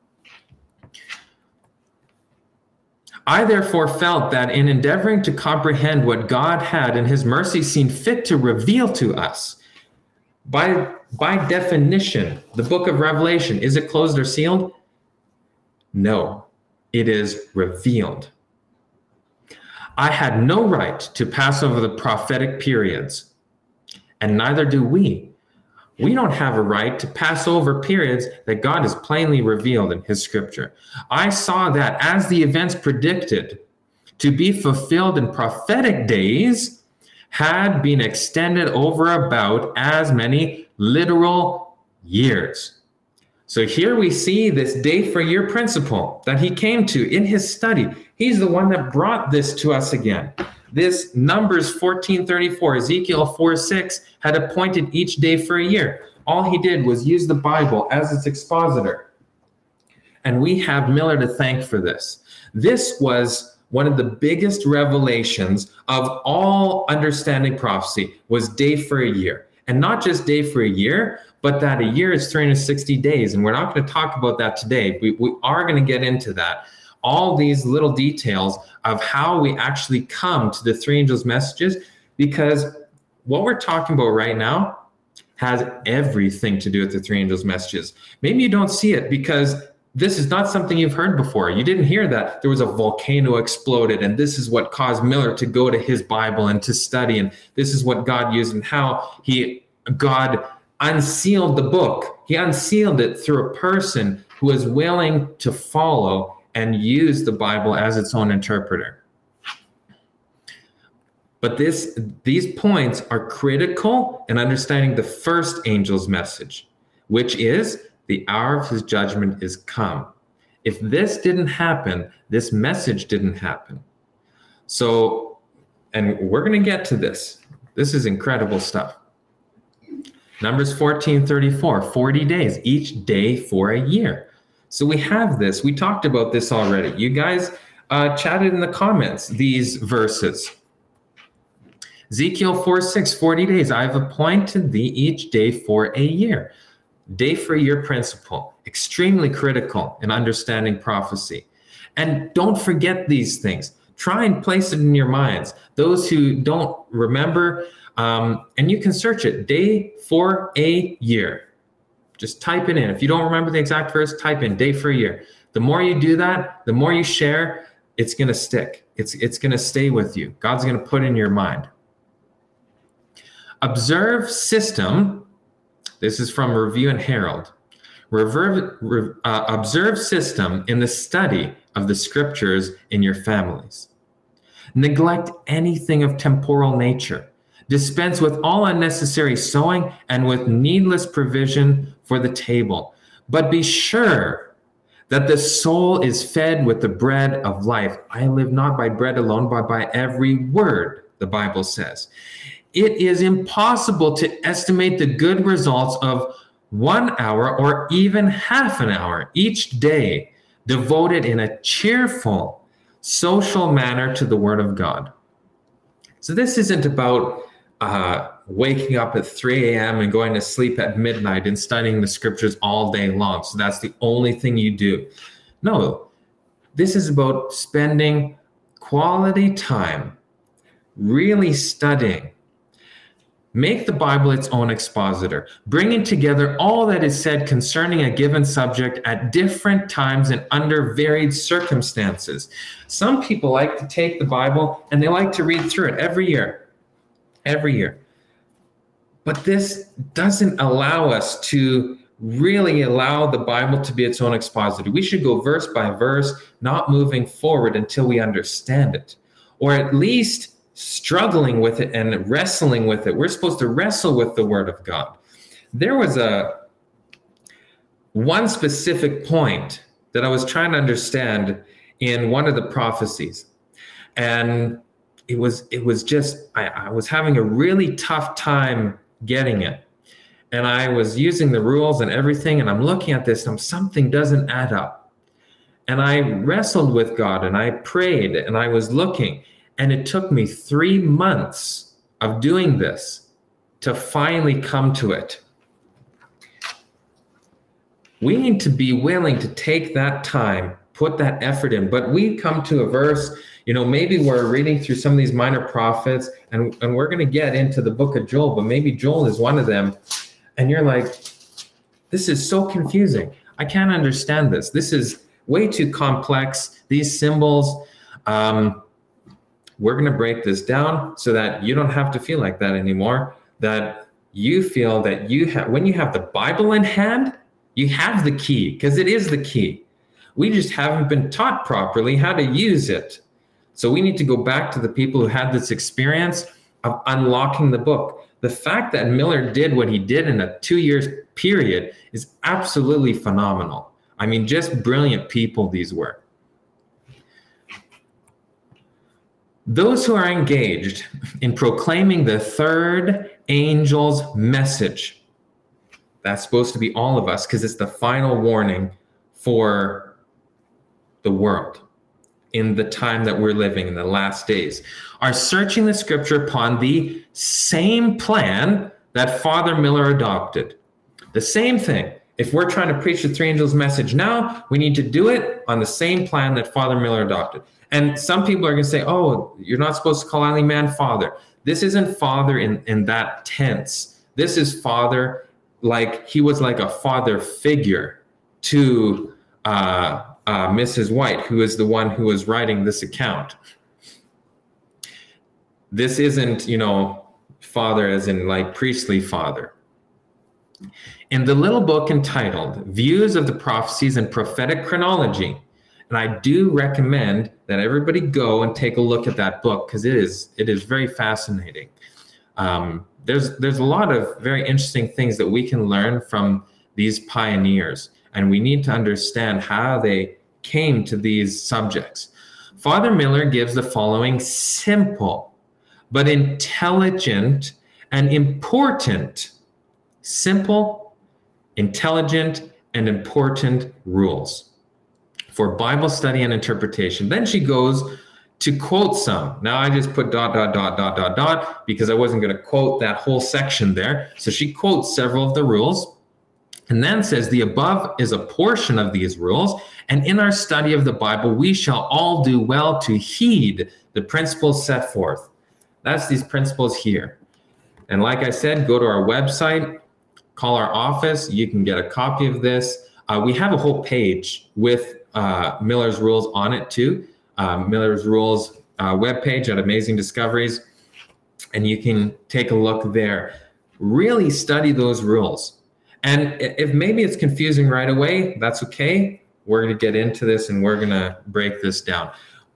I therefore felt that in endeavoring to comprehend what God had in his mercy seen fit to reveal to us, by, by definition, the book of Revelation, is it closed or sealed? No, it is revealed. I had no right to pass over the prophetic periods, and neither do we. We don't have a right to pass over periods that God has plainly revealed in his scripture. I saw that as the events predicted to be fulfilled in prophetic days had been extended over about as many literal years. So here we see this day for year principle that he came to in his study. He's the one that brought this to us again. This Numbers fourteen thirty-four, Ezekiel four six had appointed each day for a year. All he did was use the Bible as its expositor. And we have Miller to thank for this. This was one of the biggest revelations of all understanding prophecy, was day for a year. And not just day for a year, but that a year is three hundred sixty days. And we're not going to talk about that today. We, we are going to get into that. All these little details of how we actually come to the three angels' messages, because what we're talking about right now has everything to do with the three angels' messages. Maybe you don't see it because this is not something you've heard before. You didn't hear that there was a volcano exploded and this is what caused Miller to go to his Bible and to study, and this is what God used and how he God unsealed the book. He unsealed it through a person who was willing to follow and use the Bible as its own interpreter. But this, these points are critical in understanding the first angel's message, which is the hour of his judgment is come. If this didn't happen, this message didn't happen. So, and we're going to get to this. This is incredible stuff. Numbers fourteen thirty-four, forty days, each day for a year. So we have this. We talked about this already. You guys uh, chatted in the comments these verses. Ezekiel four six, forty days. I have appointed thee each day for a year. Day for a year principle. Extremely critical in understanding prophecy. And don't forget these things. Try and place it in your minds. Those who don't remember, um, and you can search it. Day for a year. Just type it in. If you don't remember the exact verse, type in day for a year. The more you do that, the more you share, it's going to stick. It's, it's going to stay with you. God's going to put in your mind. Observe system. This is from Review and Herald. Reverve, re, uh, observe system in the study of the scriptures in your families. Neglect anything of temporal nature. Dispense with all unnecessary sowing and with needless provision for the table. But be sure that the soul is fed with the bread of life. I live not by bread alone, but by every word, the Bible says. It is impossible to estimate the good results of one hour or even half an hour each day devoted in a cheerful, social manner to the Word of God. So this isn't about uh, waking up at three a.m. and going to sleep at midnight and studying the scriptures all day long. So that's the only thing you do. No, this is about spending quality time really studying. Make the Bible its own expositor, bringing together all that is said concerning a given subject at different times and under varied circumstances. Some people like to take the Bible and they like to read through it every year, every year. But this doesn't allow us to really allow the Bible to be its own expositor. We should go verse by verse, not moving forward until we understand it, or at least struggling with it and wrestling with it. We're supposed to wrestle with the Word of God. There was a one specific point that I was trying to understand in one of the prophecies, and it was it was just I, I was having a really tough time getting it. And I was using the rules and everything, and I'm looking at this, and something doesn't add up. And I wrestled with God, and I prayed, and I was looking, and it took me three months of doing this to finally come to it. We need to be willing to take that time, put that effort in. But we come to a verse, you know, maybe we're reading through some of these minor prophets, and, and we're going to get into the book of Joel, but maybe Joel is one of them. And you're like, this is so confusing. I can't understand this. This is way too complex. These symbols, um, we're going to break this down so that you don't have to feel like that anymore, that you feel that you have, when you have the Bible in hand, you have the key, because it is the key. We just haven't been taught properly how to use it. So we need to go back to the people who had this experience of unlocking the book. The fact that Miller did what he did in a two-year period is absolutely phenomenal. I mean, just brilliant people these were. Those who are engaged in proclaiming the third angel's message, that's supposed to be all of us, because it's the final warning for the world in the time that we're living in the last days, are searching the scripture upon the same plan that Father Miller adopted. The same thing. If we're trying to preach the three angels message now, we need to do it on the same plan that Father Miller adopted. And some people are going to say, oh, you're not supposed to call any man father. This isn't father in, in that tense. This is father like he was like a father figure to uh, uh, Missus White, who is the one who was writing this account. This isn't, you know, father as in like priestly father. In the little book entitled Views of the Prophecies and Prophetic Chronology, and I do recommend that everybody go and take a look at that book, because it is it is very fascinating. Um, there's there's a lot of very interesting things that we can learn from these pioneers, and we need to understand how they came to these subjects. Father Miller gives the following simple but intelligent and important, simple, intelligent, and important rules for Bible study and interpretation. Then she goes to quote some. Now I just put dot, dot, dot, dot, dot, dot, because I wasn't going to quote that whole section there. So she quotes several of the rules and then says, the above is a portion of these rules, and in our study of the Bible, we shall all do well to heed the principles set forth. That's these principles here. And like I said, go to our website, call our office. You can get a copy of this. Uh, we have a whole page with uh, Miller's Rules on it too. Uh, Miller's Rules uh, webpage at Amazing Discoveries. And you can take a look there. Really study those rules. And if maybe it's confusing right away, that's okay. We're going to get into this and we're going to break this down.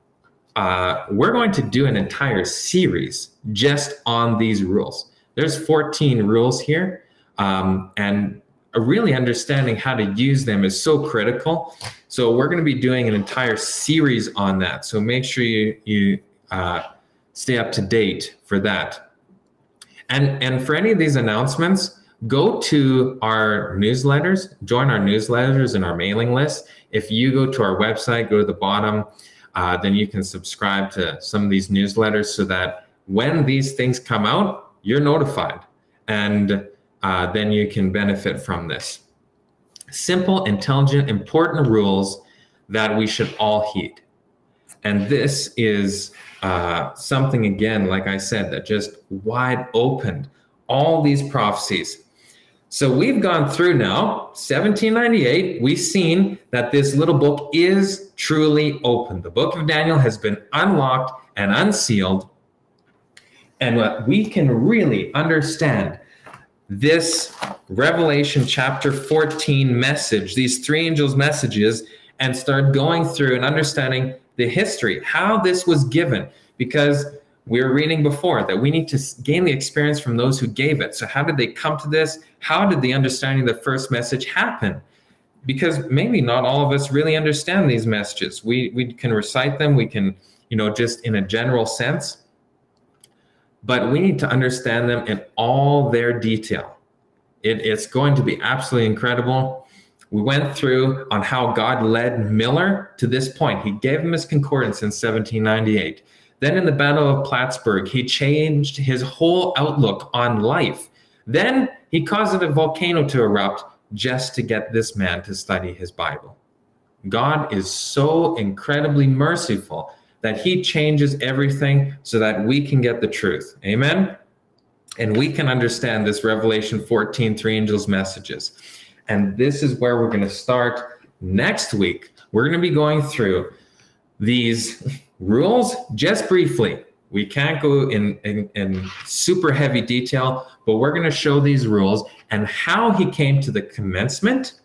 Uh, we're going to do an entire series just on these rules. There's fourteen rules here, um, and really understanding how to use them is so critical. So we're going to be doing an entire series on that. So make sure you, you uh, stay up to date for that. And, and for any of these announcements, go to our newsletters, join our newsletters and our mailing list. If you go to our website, go to the bottom, uh, then you can subscribe to some of these newsletters so that when these things come out, you're notified, and uh, then you can benefit from this. Simple, intelligent, important rules that we should all heed. And this is uh, something, again, like I said, that just wide opened all these prophecies. So we've gone through now, seventeen ninety-eight, we've seen that this little book is truly open. The book of Daniel has been unlocked and unsealed. And what we can really understand this Revelation chapter fourteen message, these three angels' messages, and start going through and understanding the history, how this was given, because we were reading before that we need to gain the experience from those who gave it. So how did they come to this? How did the understanding of the first message happen? Because maybe not all of us really understand these messages. We, we can recite them. We can, you know, just in a general sense. But we need to understand them in all their detail. It, it's going to be absolutely incredible. We went through on how God led Miller to this point. He gave him his concordance in seventeen ninety-eight. Then in the Battle of Plattsburgh, he changed his whole outlook on life. Then he caused a volcano to erupt just to get this man to study his Bible. God is so incredibly merciful that he changes everything so that we can get the truth. Amen? And we can understand this Revelation fourteen, three angels' messages. And this is where we're going to start next week. We're going to be going through these rules just briefly. We can't go in, in, in super heavy detail, but we're going to show these rules and how he came to the commencement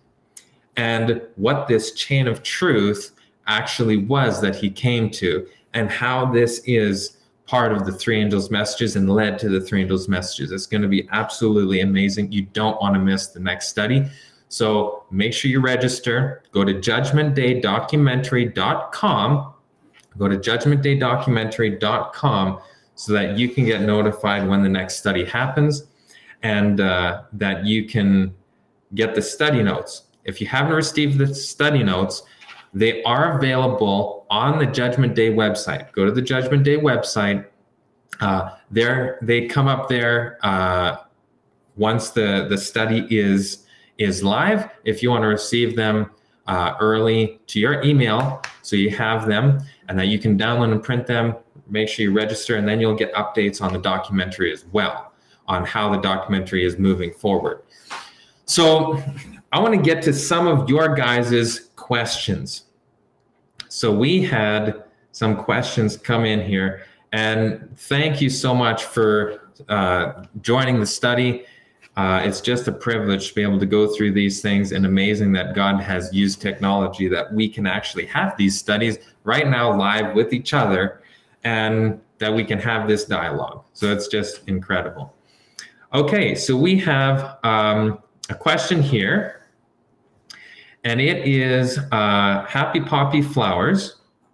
and what this chain of truth actually was that he came to, and how this is part of the three angels' messages and led to the three angels' messages. It's going to be absolutely amazing. You don't want to miss the next study. So make sure you register. Go to judgment day documentary dot com. Go to judgment day documentary dot com so that you can get notified when the next study happens, and uh, that you can get the study notes. If you haven't received the study notes, they are available on the Judgment Day website. Go to the Judgment Day website. Uh, there, they come up there uh, once the, the study is, is live. If you want to receive them uh, early to your email, so you have them and that you can download and print them, make sure you register, and then you'll get updates on the documentary as well, on how the documentary is moving forward. So I want to get to some of your guys' questions. So we had some questions come in here, and thank you so much for uh, joining the study. Uh, it's just a privilege to be able to go through these things, and amazing that God has used technology that we can actually have these studies right now live with each other, and that we can have this dialogue. So it's just incredible. Okay, so we have um, a question here. And it is uh, Happy Poppy Flowers.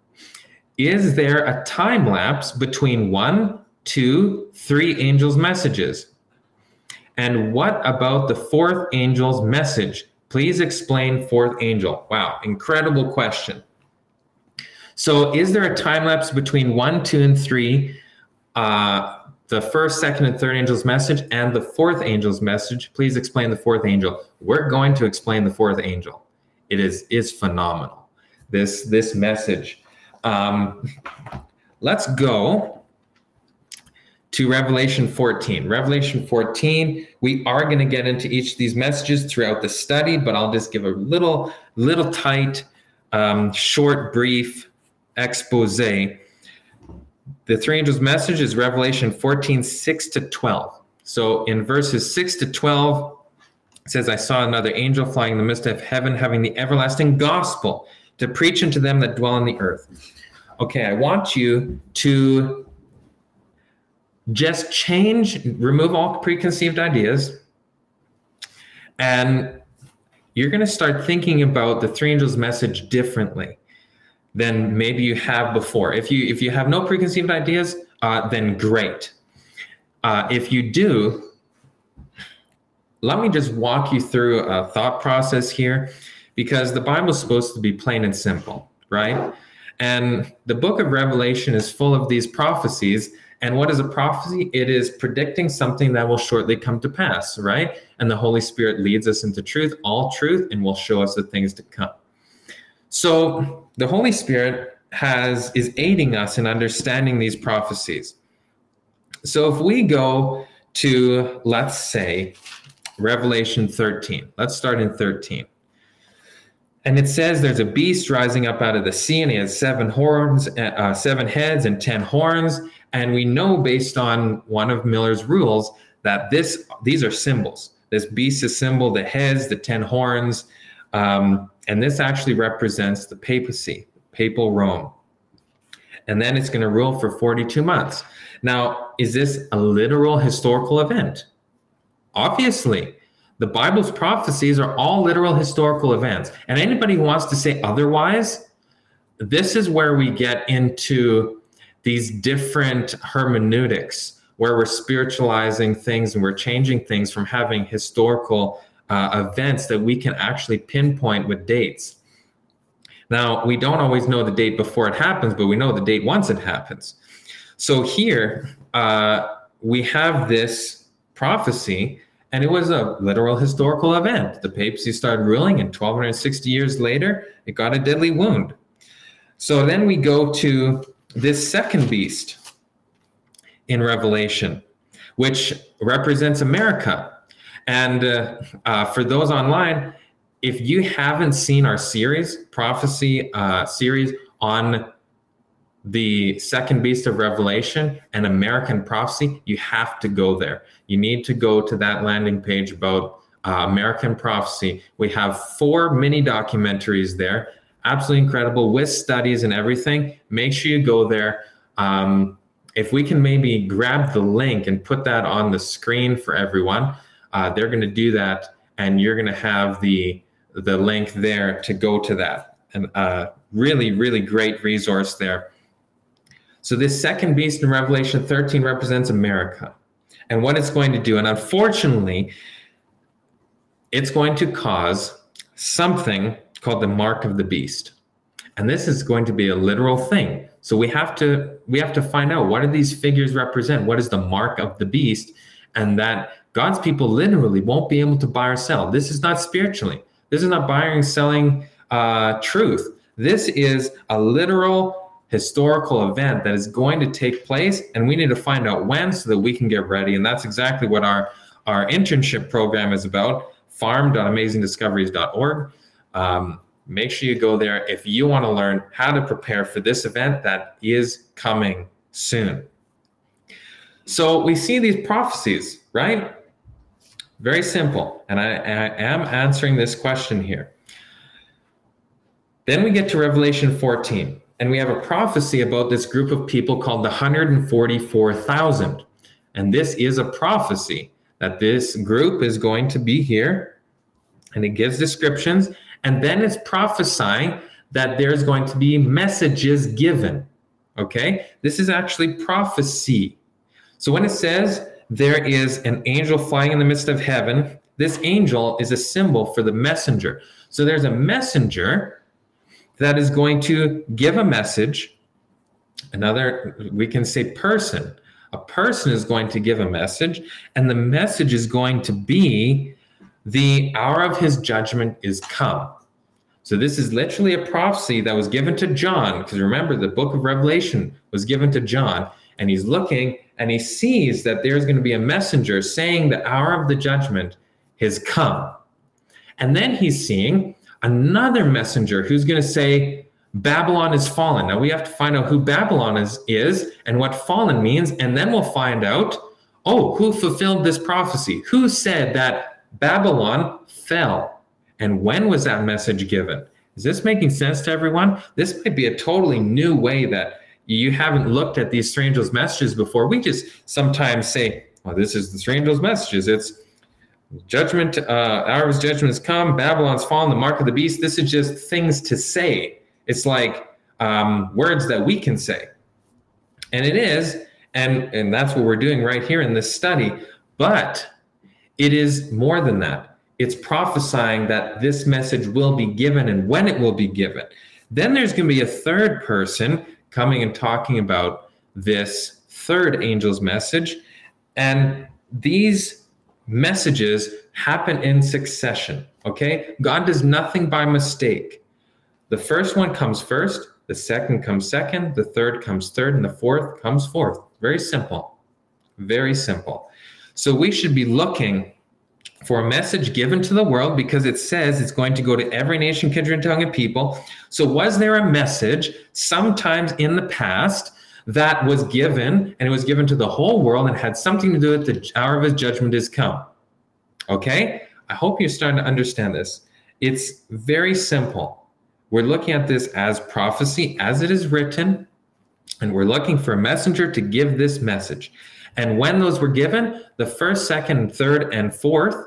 Is there a time lapse between one, two, three angels' messages? And what about the fourth angel's message? Please explain fourth angel. Wow, incredible question. So is there a time lapse between one, two, and three, uh, the first, second, and third angel's message, and the fourth angel's message? Please explain the fourth angel. We're going to explain the fourth angel. It is is phenomenal, this this message. Um, let's go to Revelation fourteen. Revelation fourteen, we are going to get into each of these messages throughout the study, but I'll just give a little, little tight, um, short, brief expose. The three angels' message is Revelation fourteen, six to twelve. So in verses six to twelve, it says, I saw another angel flying in the midst of heaven, having the everlasting gospel to preach unto them that dwell on the earth. Okay, I want you to just change, remove all preconceived ideas, and you're going to start thinking about the three angels' message differently than maybe you have before. If you if you have no preconceived ideas, uh, then great. Uh, if you do, let me just walk you through a thought process here, because the Bible is supposed to be plain and simple, right? And the book of Revelation is full of these prophecies. And what is a prophecy? It is predicting something that will shortly come to pass, right? And the Holy Spirit leads us into truth, all truth, and will show us the things to come. So the Holy Spirit has is aiding us in understanding these prophecies. So if we go to, let's say, Revelation thirteen. Let's start in thirteen. And it says there's a beast rising up out of the sea, and he has seven horns, uh, seven heads and ten horns. And we know based on one of Miller's rules that this these are symbols. This beast is symbol, the heads, the ten horns. Um, and this actually represents the papacy, papal Rome. And then it's going to rule for forty-two months. Now, is this a literal historical event? Obviously, the Bible's prophecies are all literal historical events. And anybody who wants to say otherwise, this is where we get into these different hermeneutics where we're spiritualizing things and we're changing things from having historical uh, events that we can actually pinpoint with dates. Now, we don't always know the date before it happens, but we know the date once it happens. So here uh, we have this prophecy, and it was a literal historical event. The papacy started ruling, and twelve sixty years later, it got a deadly wound. So then we go to this second beast in Revelation, which represents America. And uh, uh, for those online, if you haven't seen our series, prophecy uh, series on the second beast of Revelation and American prophecy, you have to go there. You need to go to that landing page about uh, American prophecy. We have four mini documentaries there, absolutely incredible, with studies and everything. Make sure you go there. Um, if we can maybe grab the link and put that on the screen for everyone, uh, they're going to do that, and you're going to have the the link there to go to that. And uh, really, really great resource there. So this second beast in Revelation thirteen represents America and what it's going to do. And unfortunately, it's going to cause something called the mark of the beast. And this is going to be a literal thing. So we have to we have to find out, what do these figures represent? What is the mark of the beast? And that God's people literally won't be able to buy or sell. This is not spiritually. This is not buying and selling uh, truth. This is a literal historical event that is going to take place, and we need to find out when so that we can get ready. And that's exactly what our, our internship program is about, farm dot amazing discoveries dot org. Um, make sure you go there if you want to learn how to prepare for this event that is coming soon. So we see these prophecies, right? Very simple. And I, I am answering this question here. Then we get to Revelation fourteen, and we have a prophecy about this group of people called the one hundred forty-four thousand. And this is a prophecy that this group is going to be here, and it gives descriptions, and then it's prophesying that there's going to be messages given. Okay? This is actually prophecy. So when it says there is an angel flying in the midst of heaven, this angel is a symbol for the messenger. So there's a messenger that is going to give a message. Another, we can say person. A person is going to give a message, and the message is going to be, the hour of his judgment is come. So this is literally a prophecy that was given to John, because remember, the book of Revelation was given to John, and he's looking and he sees that there's going to be a messenger saying the hour of the judgment has come. And then he's seeing another messenger who's going to say, Babylon is fallen. Now we have to find out who Babylon is, is and what fallen means. And then we'll find out, oh, who fulfilled this prophecy? Who said that Babylon fell? And when was that message given? Is this making sense to everyone? This might be a totally new way that you haven't looked at these strange messages before. We just sometimes say, well, this is the strange messages. It's judgment, uh, hour of judgment has come, Babylon's fallen, the mark of the beast. This is just things to say. It's like um, words that we can say. And it is, and, and that's what we're doing right here in this study. But it is more than that. It's prophesying that this message will be given and when it will be given. Then there's going to be a third person coming and talking about this third angel's message. And these messages happen in succession, okay? God does nothing by mistake. The first one comes first, the second comes second, the third comes third, and the fourth comes fourth. Very simple, very simple. So we should be looking for a message given to the world, because it says it's going to go to every nation, kindred, tongue, and people. So was there a message sometimes in the past that was given, and it was given to the whole world and had something to do with the hour of his judgment is come? Okay? I hope you're starting to understand this. It's very simple. We're looking at this as prophecy, as it is written, and we're looking for a messenger to give this message. And when those were given, the first, second, third, and fourth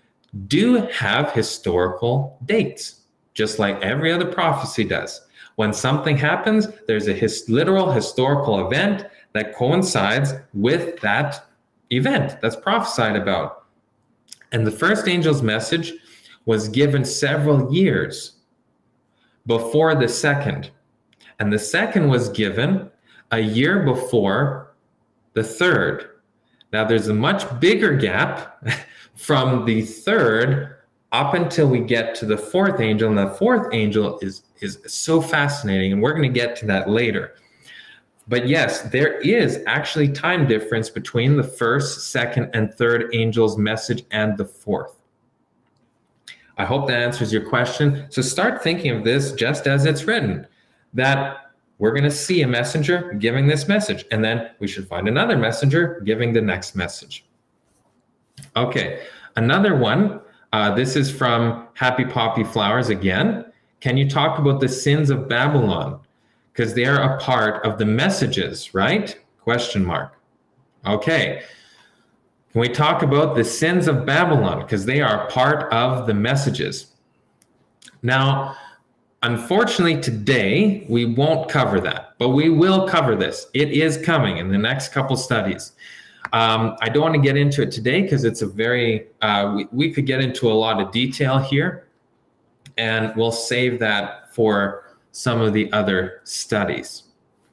do have historical dates, just like every other prophecy does. When something happens, there's a his, literal historical event that coincides with that event that's prophesied about. And the first angel's message was given several years before the second. And the second was given a year before the third. Now there's a much bigger gap from the third up until we get to the fourth angel. And the fourth angel is, is so fascinating, and we're going to get to that later. But yes, there is actually time difference between the first, second, and third angel's message and the fourth. I hope that answers your question. So start thinking of this just as it's written, that we're going to see a messenger giving this message, and then we should find another messenger giving the next message. Okay, another one. Uh, this is from Happy Poppy Flowers again. Can you talk about the sins of Babylon? Because they are a part of the messages, right? Question mark. Okay. Can we talk about the sins of Babylon? Because they are part of the messages. Now, unfortunately, today, we won't cover that, but we will cover this. It is coming in the next couple studies. Um, I don't want to get into it today because it's a very, uh, we, we could get into a lot of detail here, and we'll save that for some of the other studies.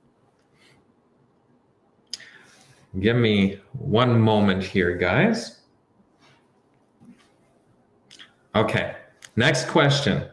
Give me one moment here, guys. Okay, next question.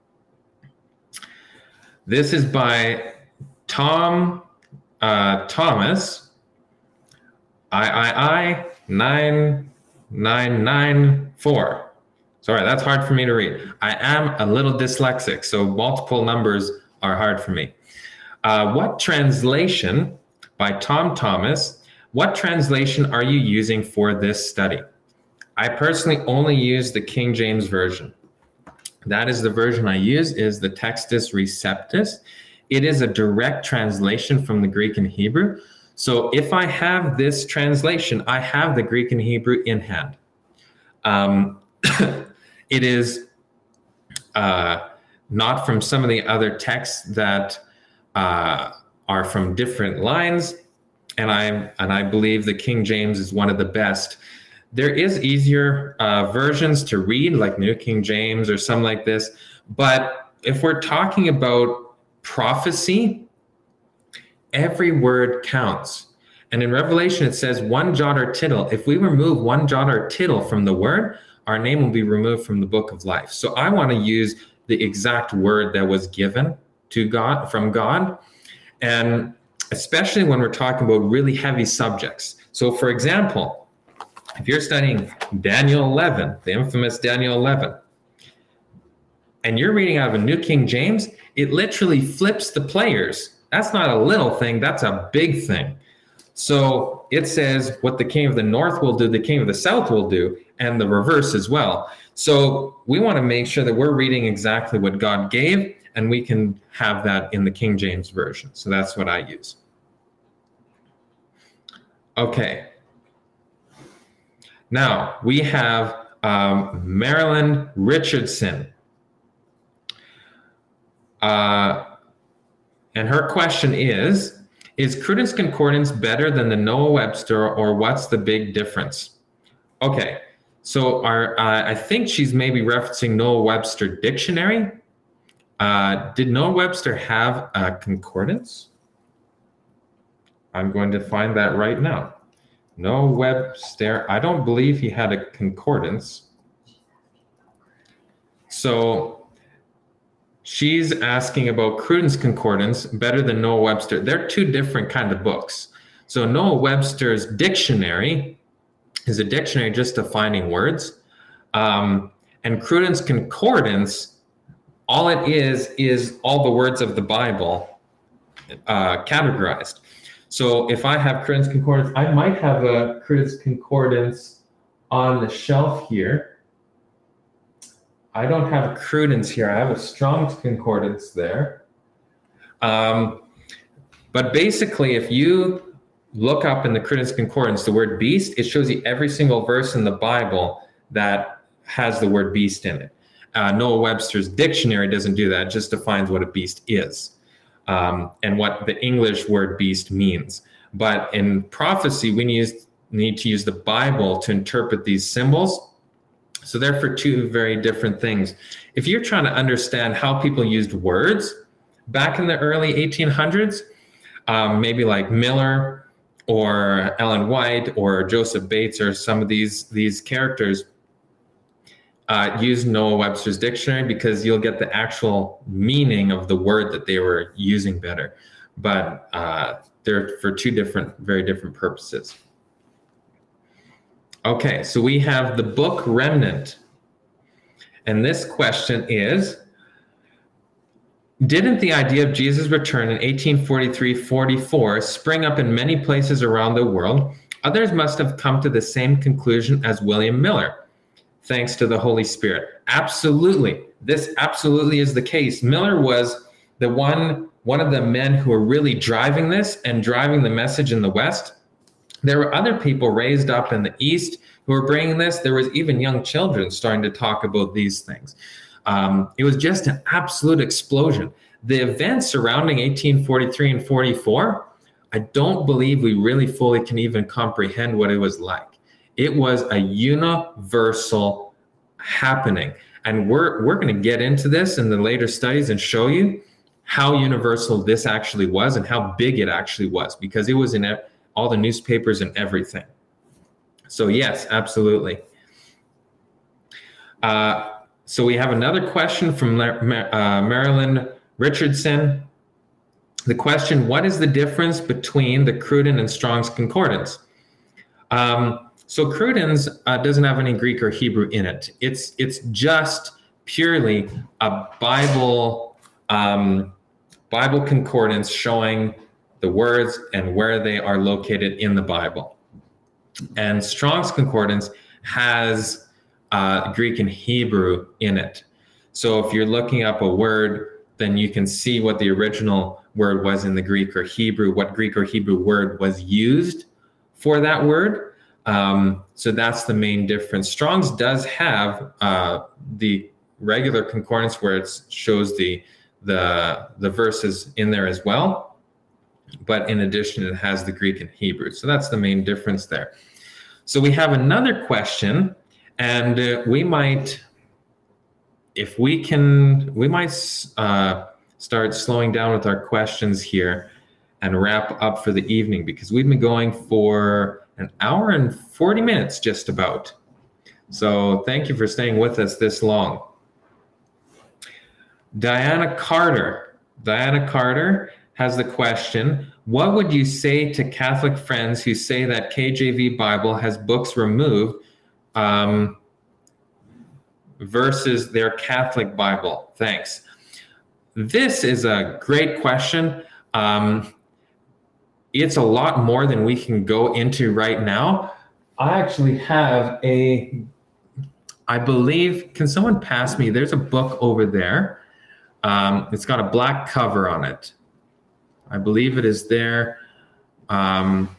This is by Tom uh, Thomas. I I I nine nine nine four. Sorry, that's hard for me to read. I am a little dyslexic, so multiple numbers are hard for me. Uh, what translation, by Tom Thomas, what translation are you using for this study? I personally only use the King James Version. That is the version I use, is the Textus Receptus. It is a direct translation from the Greek and Hebrew. So if I have this translation, I have the Greek and Hebrew in hand. Um, it is uh, not from some of the other texts that uh, are from different lines, and I and I believe the King James is one of the best. There is easier uh, versions to read, like New King James or something like this. But if we're talking about prophecy, every word counts. And in Revelation, it says one jot or tittle. If we remove one jot or tittle from the word, our name will be removed from the book of life. So I want to use the exact word that was given to God, from God. And especially when we're talking about really heavy subjects. So for example, if you're studying Daniel eleven, the infamous Daniel eleven, and you're reading out of a New King James, it literally flips the players. That's not a little thing, that's a big thing. So it says what the king of the north will do, the king of the south will do, and the reverse as well. So we want to make sure that we're reading exactly what God gave, and we can have that in the King James Version. So that's what I use. Okay. Now we have um, Marilyn Richardson. Uh, and her question is, is Cruden's Concordance better than the Noah Webster, or what's the big difference? Okay, so our, uh, I think she's maybe referencing Noah Webster Dictionary. Uh, did Noah Webster have a concordance? I'm going to find that right now. Noah Webster, I don't believe he had a concordance. So she's asking about Cruden's Concordance better than Noah Webster. They're two different kind of books. So Noah Webster's dictionary is a dictionary just defining words. Um, and Cruden's Concordance, all it is, is all the words of the Bible uh, categorized. So if I have Cruden's Concordance, I might have a Cruden's Concordance on the shelf here. I don't have Cruden's here. I have a Strong's Concordance there. Um, but basically, if you look up in the Cruden's Concordance the word beast, it shows you every single verse in the Bible that has the word beast in it. Uh, Noah Webster's dictionary doesn't do that. It just defines what a beast is. Um, and what the English word beast means. But in prophecy, we use need to use the Bible to interpret these symbols. So they're for two very different things. If you're trying to understand how people used words back in the early eighteen hundreds, um, maybe like Miller or Ellen White or Joseph Bates or some of these, these characters, uh, use Noah Webster's dictionary, because you'll get the actual meaning of the word that they were using better. But uh, they're for two different, very different purposes. Okay, so we have the book Remnant. And this question is, didn't the idea of Jesus' return in eighteen forty-three forty-four spring up in many places around the world? Others must have come to the same conclusion as William Miller, thanks to the Holy Spirit. Absolutely. This absolutely is the case. Miller was the one, one of the men who were really driving this and driving the message in the West. There were other people raised up in the East who were bringing this. There was even young children starting to talk about these things. Um, it was just an absolute explosion. The events surrounding eighteen forty-three and forty-four, I don't believe we really fully can even comprehend what it was like. It was a universal happening. And we're, we're going to get into this in the later studies and show you how universal this actually was and how big it actually was, because it was in all the newspapers and everything. So yes, absolutely. Uh, so we have another question from uh, Marilyn Richardson. The question, what is the difference between the Cruden and Strong's Concordance? Um, so Cruden's uh, doesn't have any Greek or Hebrew in it. It's, it's just purely a Bible, um, Bible concordance showing the words and where they are located in the Bible. And Strong's Concordance has uh, Greek and Hebrew in it. So if you're looking up a word, then you can see what the original word was in the Greek or Hebrew, what Greek or Hebrew word was used for that word. Um, so that's the main difference. Strong's does have uh, the regular concordance where it shows the, the, the verses in there as well. But in addition, it has the Greek and Hebrew. So that's the main difference there. So we have another question, and uh, we might, if we can, we might uh, start slowing down with our questions here and wrap up for the evening, because we've been going for an hour and forty minutes just about. So thank you for staying with us this long. Diana Carter. Diana Carter has the question, what would you say to Catholic friends who say that K J V Bible has books removed um, versus their Catholic Bible? Thanks. This is a great question. Um, it's a lot more than we can go into right now. I actually have a, I believe, can someone pass me? There's a book over there. Um, it's got a black cover on it. I believe it is there. Um,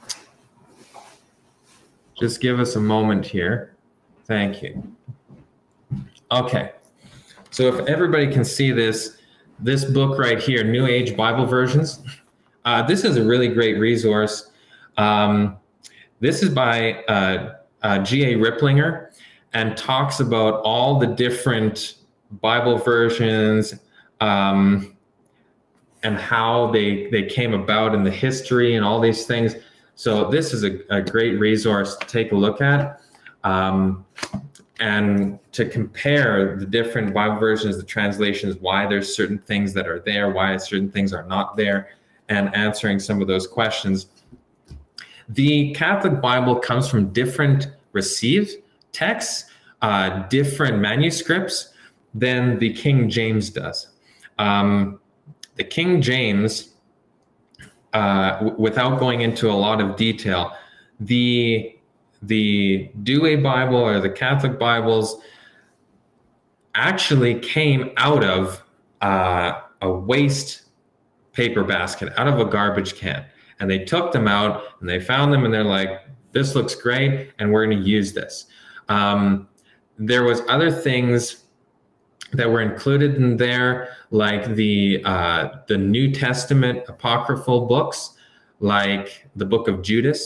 just give us a moment here. Thank you. Okay. So if everybody can see this, this book right here, New Age Bible Versions, uh, this is a really great resource. Um, this is by uh, uh, G A Ripplinger, and talks about all the different Bible versions, um, and how they, they came about in the history and all these things. So this is a, a great resource to take a look at, um, and to compare the different Bible versions, the translations, why there's certain things that are there, why certain things are not there, and answering some of those questions. The Catholic Bible comes from different received texts, uh, different manuscripts than the King James does. Um, The King James, uh, w- without going into a lot of detail, the the Douay Bible or the Catholic Bibles actually came out of uh, a waste paper basket, out of a garbage can. And they took them out and they found them and they're like, this looks great and we're going to use this. Um, there was other things that were included in there, like the uh, the New Testament apocryphal books, like the book of Judas.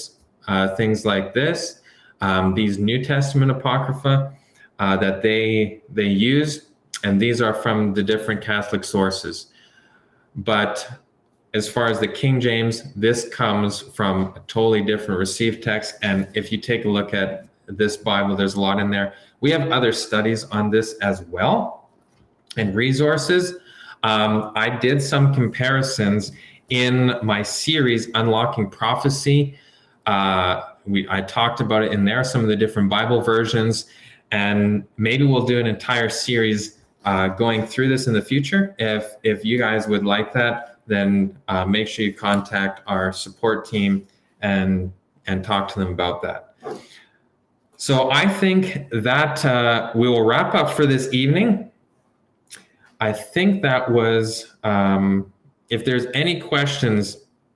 uh, things like this, um, these New Testament Apocrypha uh, that they they use, and these are from the different Catholic sources. But as far as the King James, this comes from a totally different received text. And if you take a look at this Bible, there's a lot in there. We have other studies on this as well and resources. Um, I did some comparisons in my series, Unlocking Prophecy. Uh, we, I talked about it in there, some of the different Bible versions, and maybe we'll do an entire series uh, going through this in the future. If, if you guys would like that, then uh, make sure you contact our support team and, and talk to them about that. So I think that uh, we will wrap up for this evening. I think that was, um, if there's any questions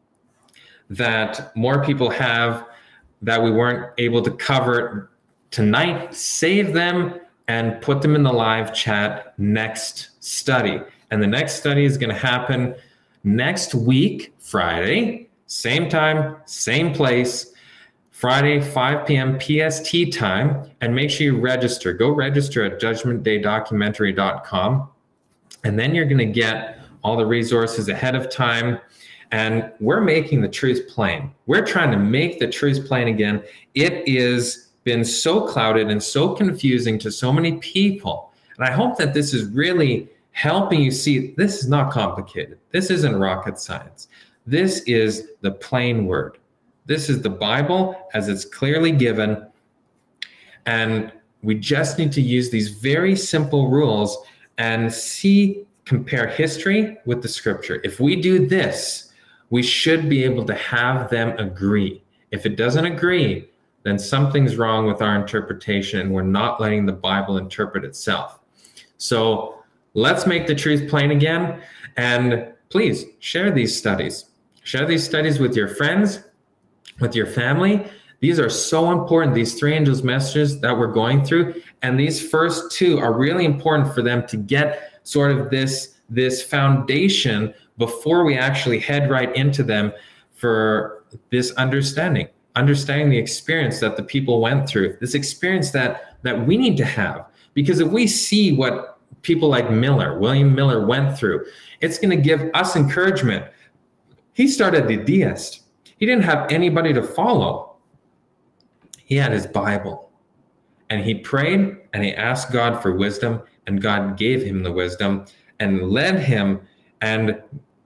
that more people have that we weren't able to cover tonight, save them and put them in the live chat next study. And the next study is going to happen next week, Friday, same time, same place, Friday, five p.m. P S T time. And make sure you register. Go register at judgment day documentary dot com. And then you're going to get all the resources ahead of time. And we're making the truth plain. We're trying to make the truth plain again. It has been so clouded and so confusing to so many people. And I hope that this is really helping you see this is not complicated. This isn't rocket science. This is the plain word. This is the Bible as it's clearly given. And we just need to use these very simple rules and see, compare history with the scripture. If we do this, we should be able to have them agree. If it doesn't agree, then something's wrong with our interpretation and we're not letting the Bible interpret itself. So let's make the truth plain again. And please share these studies. Share these studies with your friends, with your family. These are so important, these three angels' messages that we're going through. And these first two are really important for them to get sort of this, this foundation before we actually head right into them for this understanding, understanding the experience that the people went through, this experience that, that we need to have. Because if we see what people like Miller, William Miller went through, it's going to give us encouragement. He started the deist. He didn't have anybody to follow. He had his Bible, and he prayed and he asked God for wisdom, and God gave him the wisdom and led him, and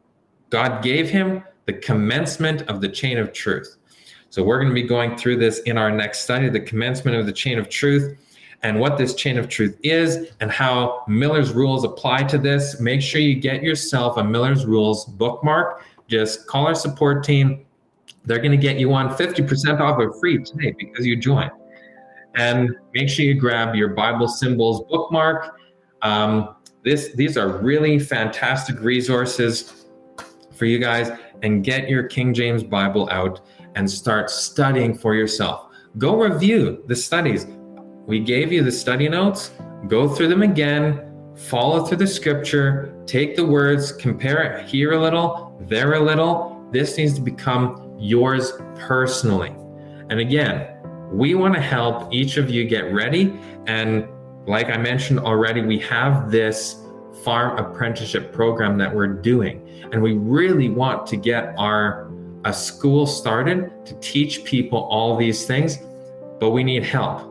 God gave him the commencement of the chain of truth. So we're going to be going through this in our next study, the commencement of the chain of truth, and what this chain of truth is and how Miller's rules apply to this. Make sure you get yourself a Miller's Rules bookmark. Just call our support team. They're going to get you on fifty percent off or free today because you joined. And make sure you grab your Bible symbols bookmark. Um, this, these are really fantastic resources for you guys. And get your King James Bible out and start studying for yourself. Go review the studies. We gave you the study notes. Go through them again. Follow through the scripture. Take the words. Compare it here a little, there a little. This needs to become yours personally. And again, we want to help each of you get ready. And like I mentioned already, we have this farm apprenticeship program that we're doing. And we really want to get our a school started to teach people all these things, but we need help.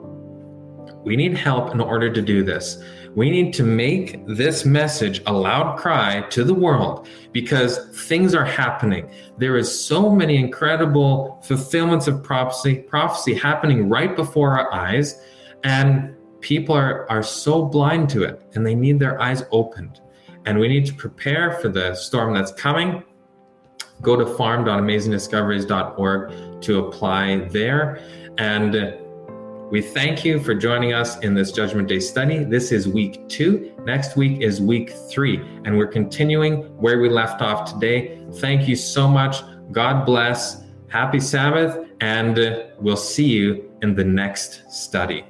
We need help in order to do this. We need to make this message a loud cry to the world because things are happening. There is so many incredible fulfillments of prophecy, prophecy happening right before our eyes, and people are, are so blind to it, and they need their eyes opened. And we need to prepare for the storm that's coming. Go to farm dot amazing discoveries dot org to apply there. And we thank you for joining us in this Judgment Day study. This is week two. Next week is week three. And we're continuing where we left off today. Thank you so much. God bless. Happy Sabbath. And we'll see you in the next study.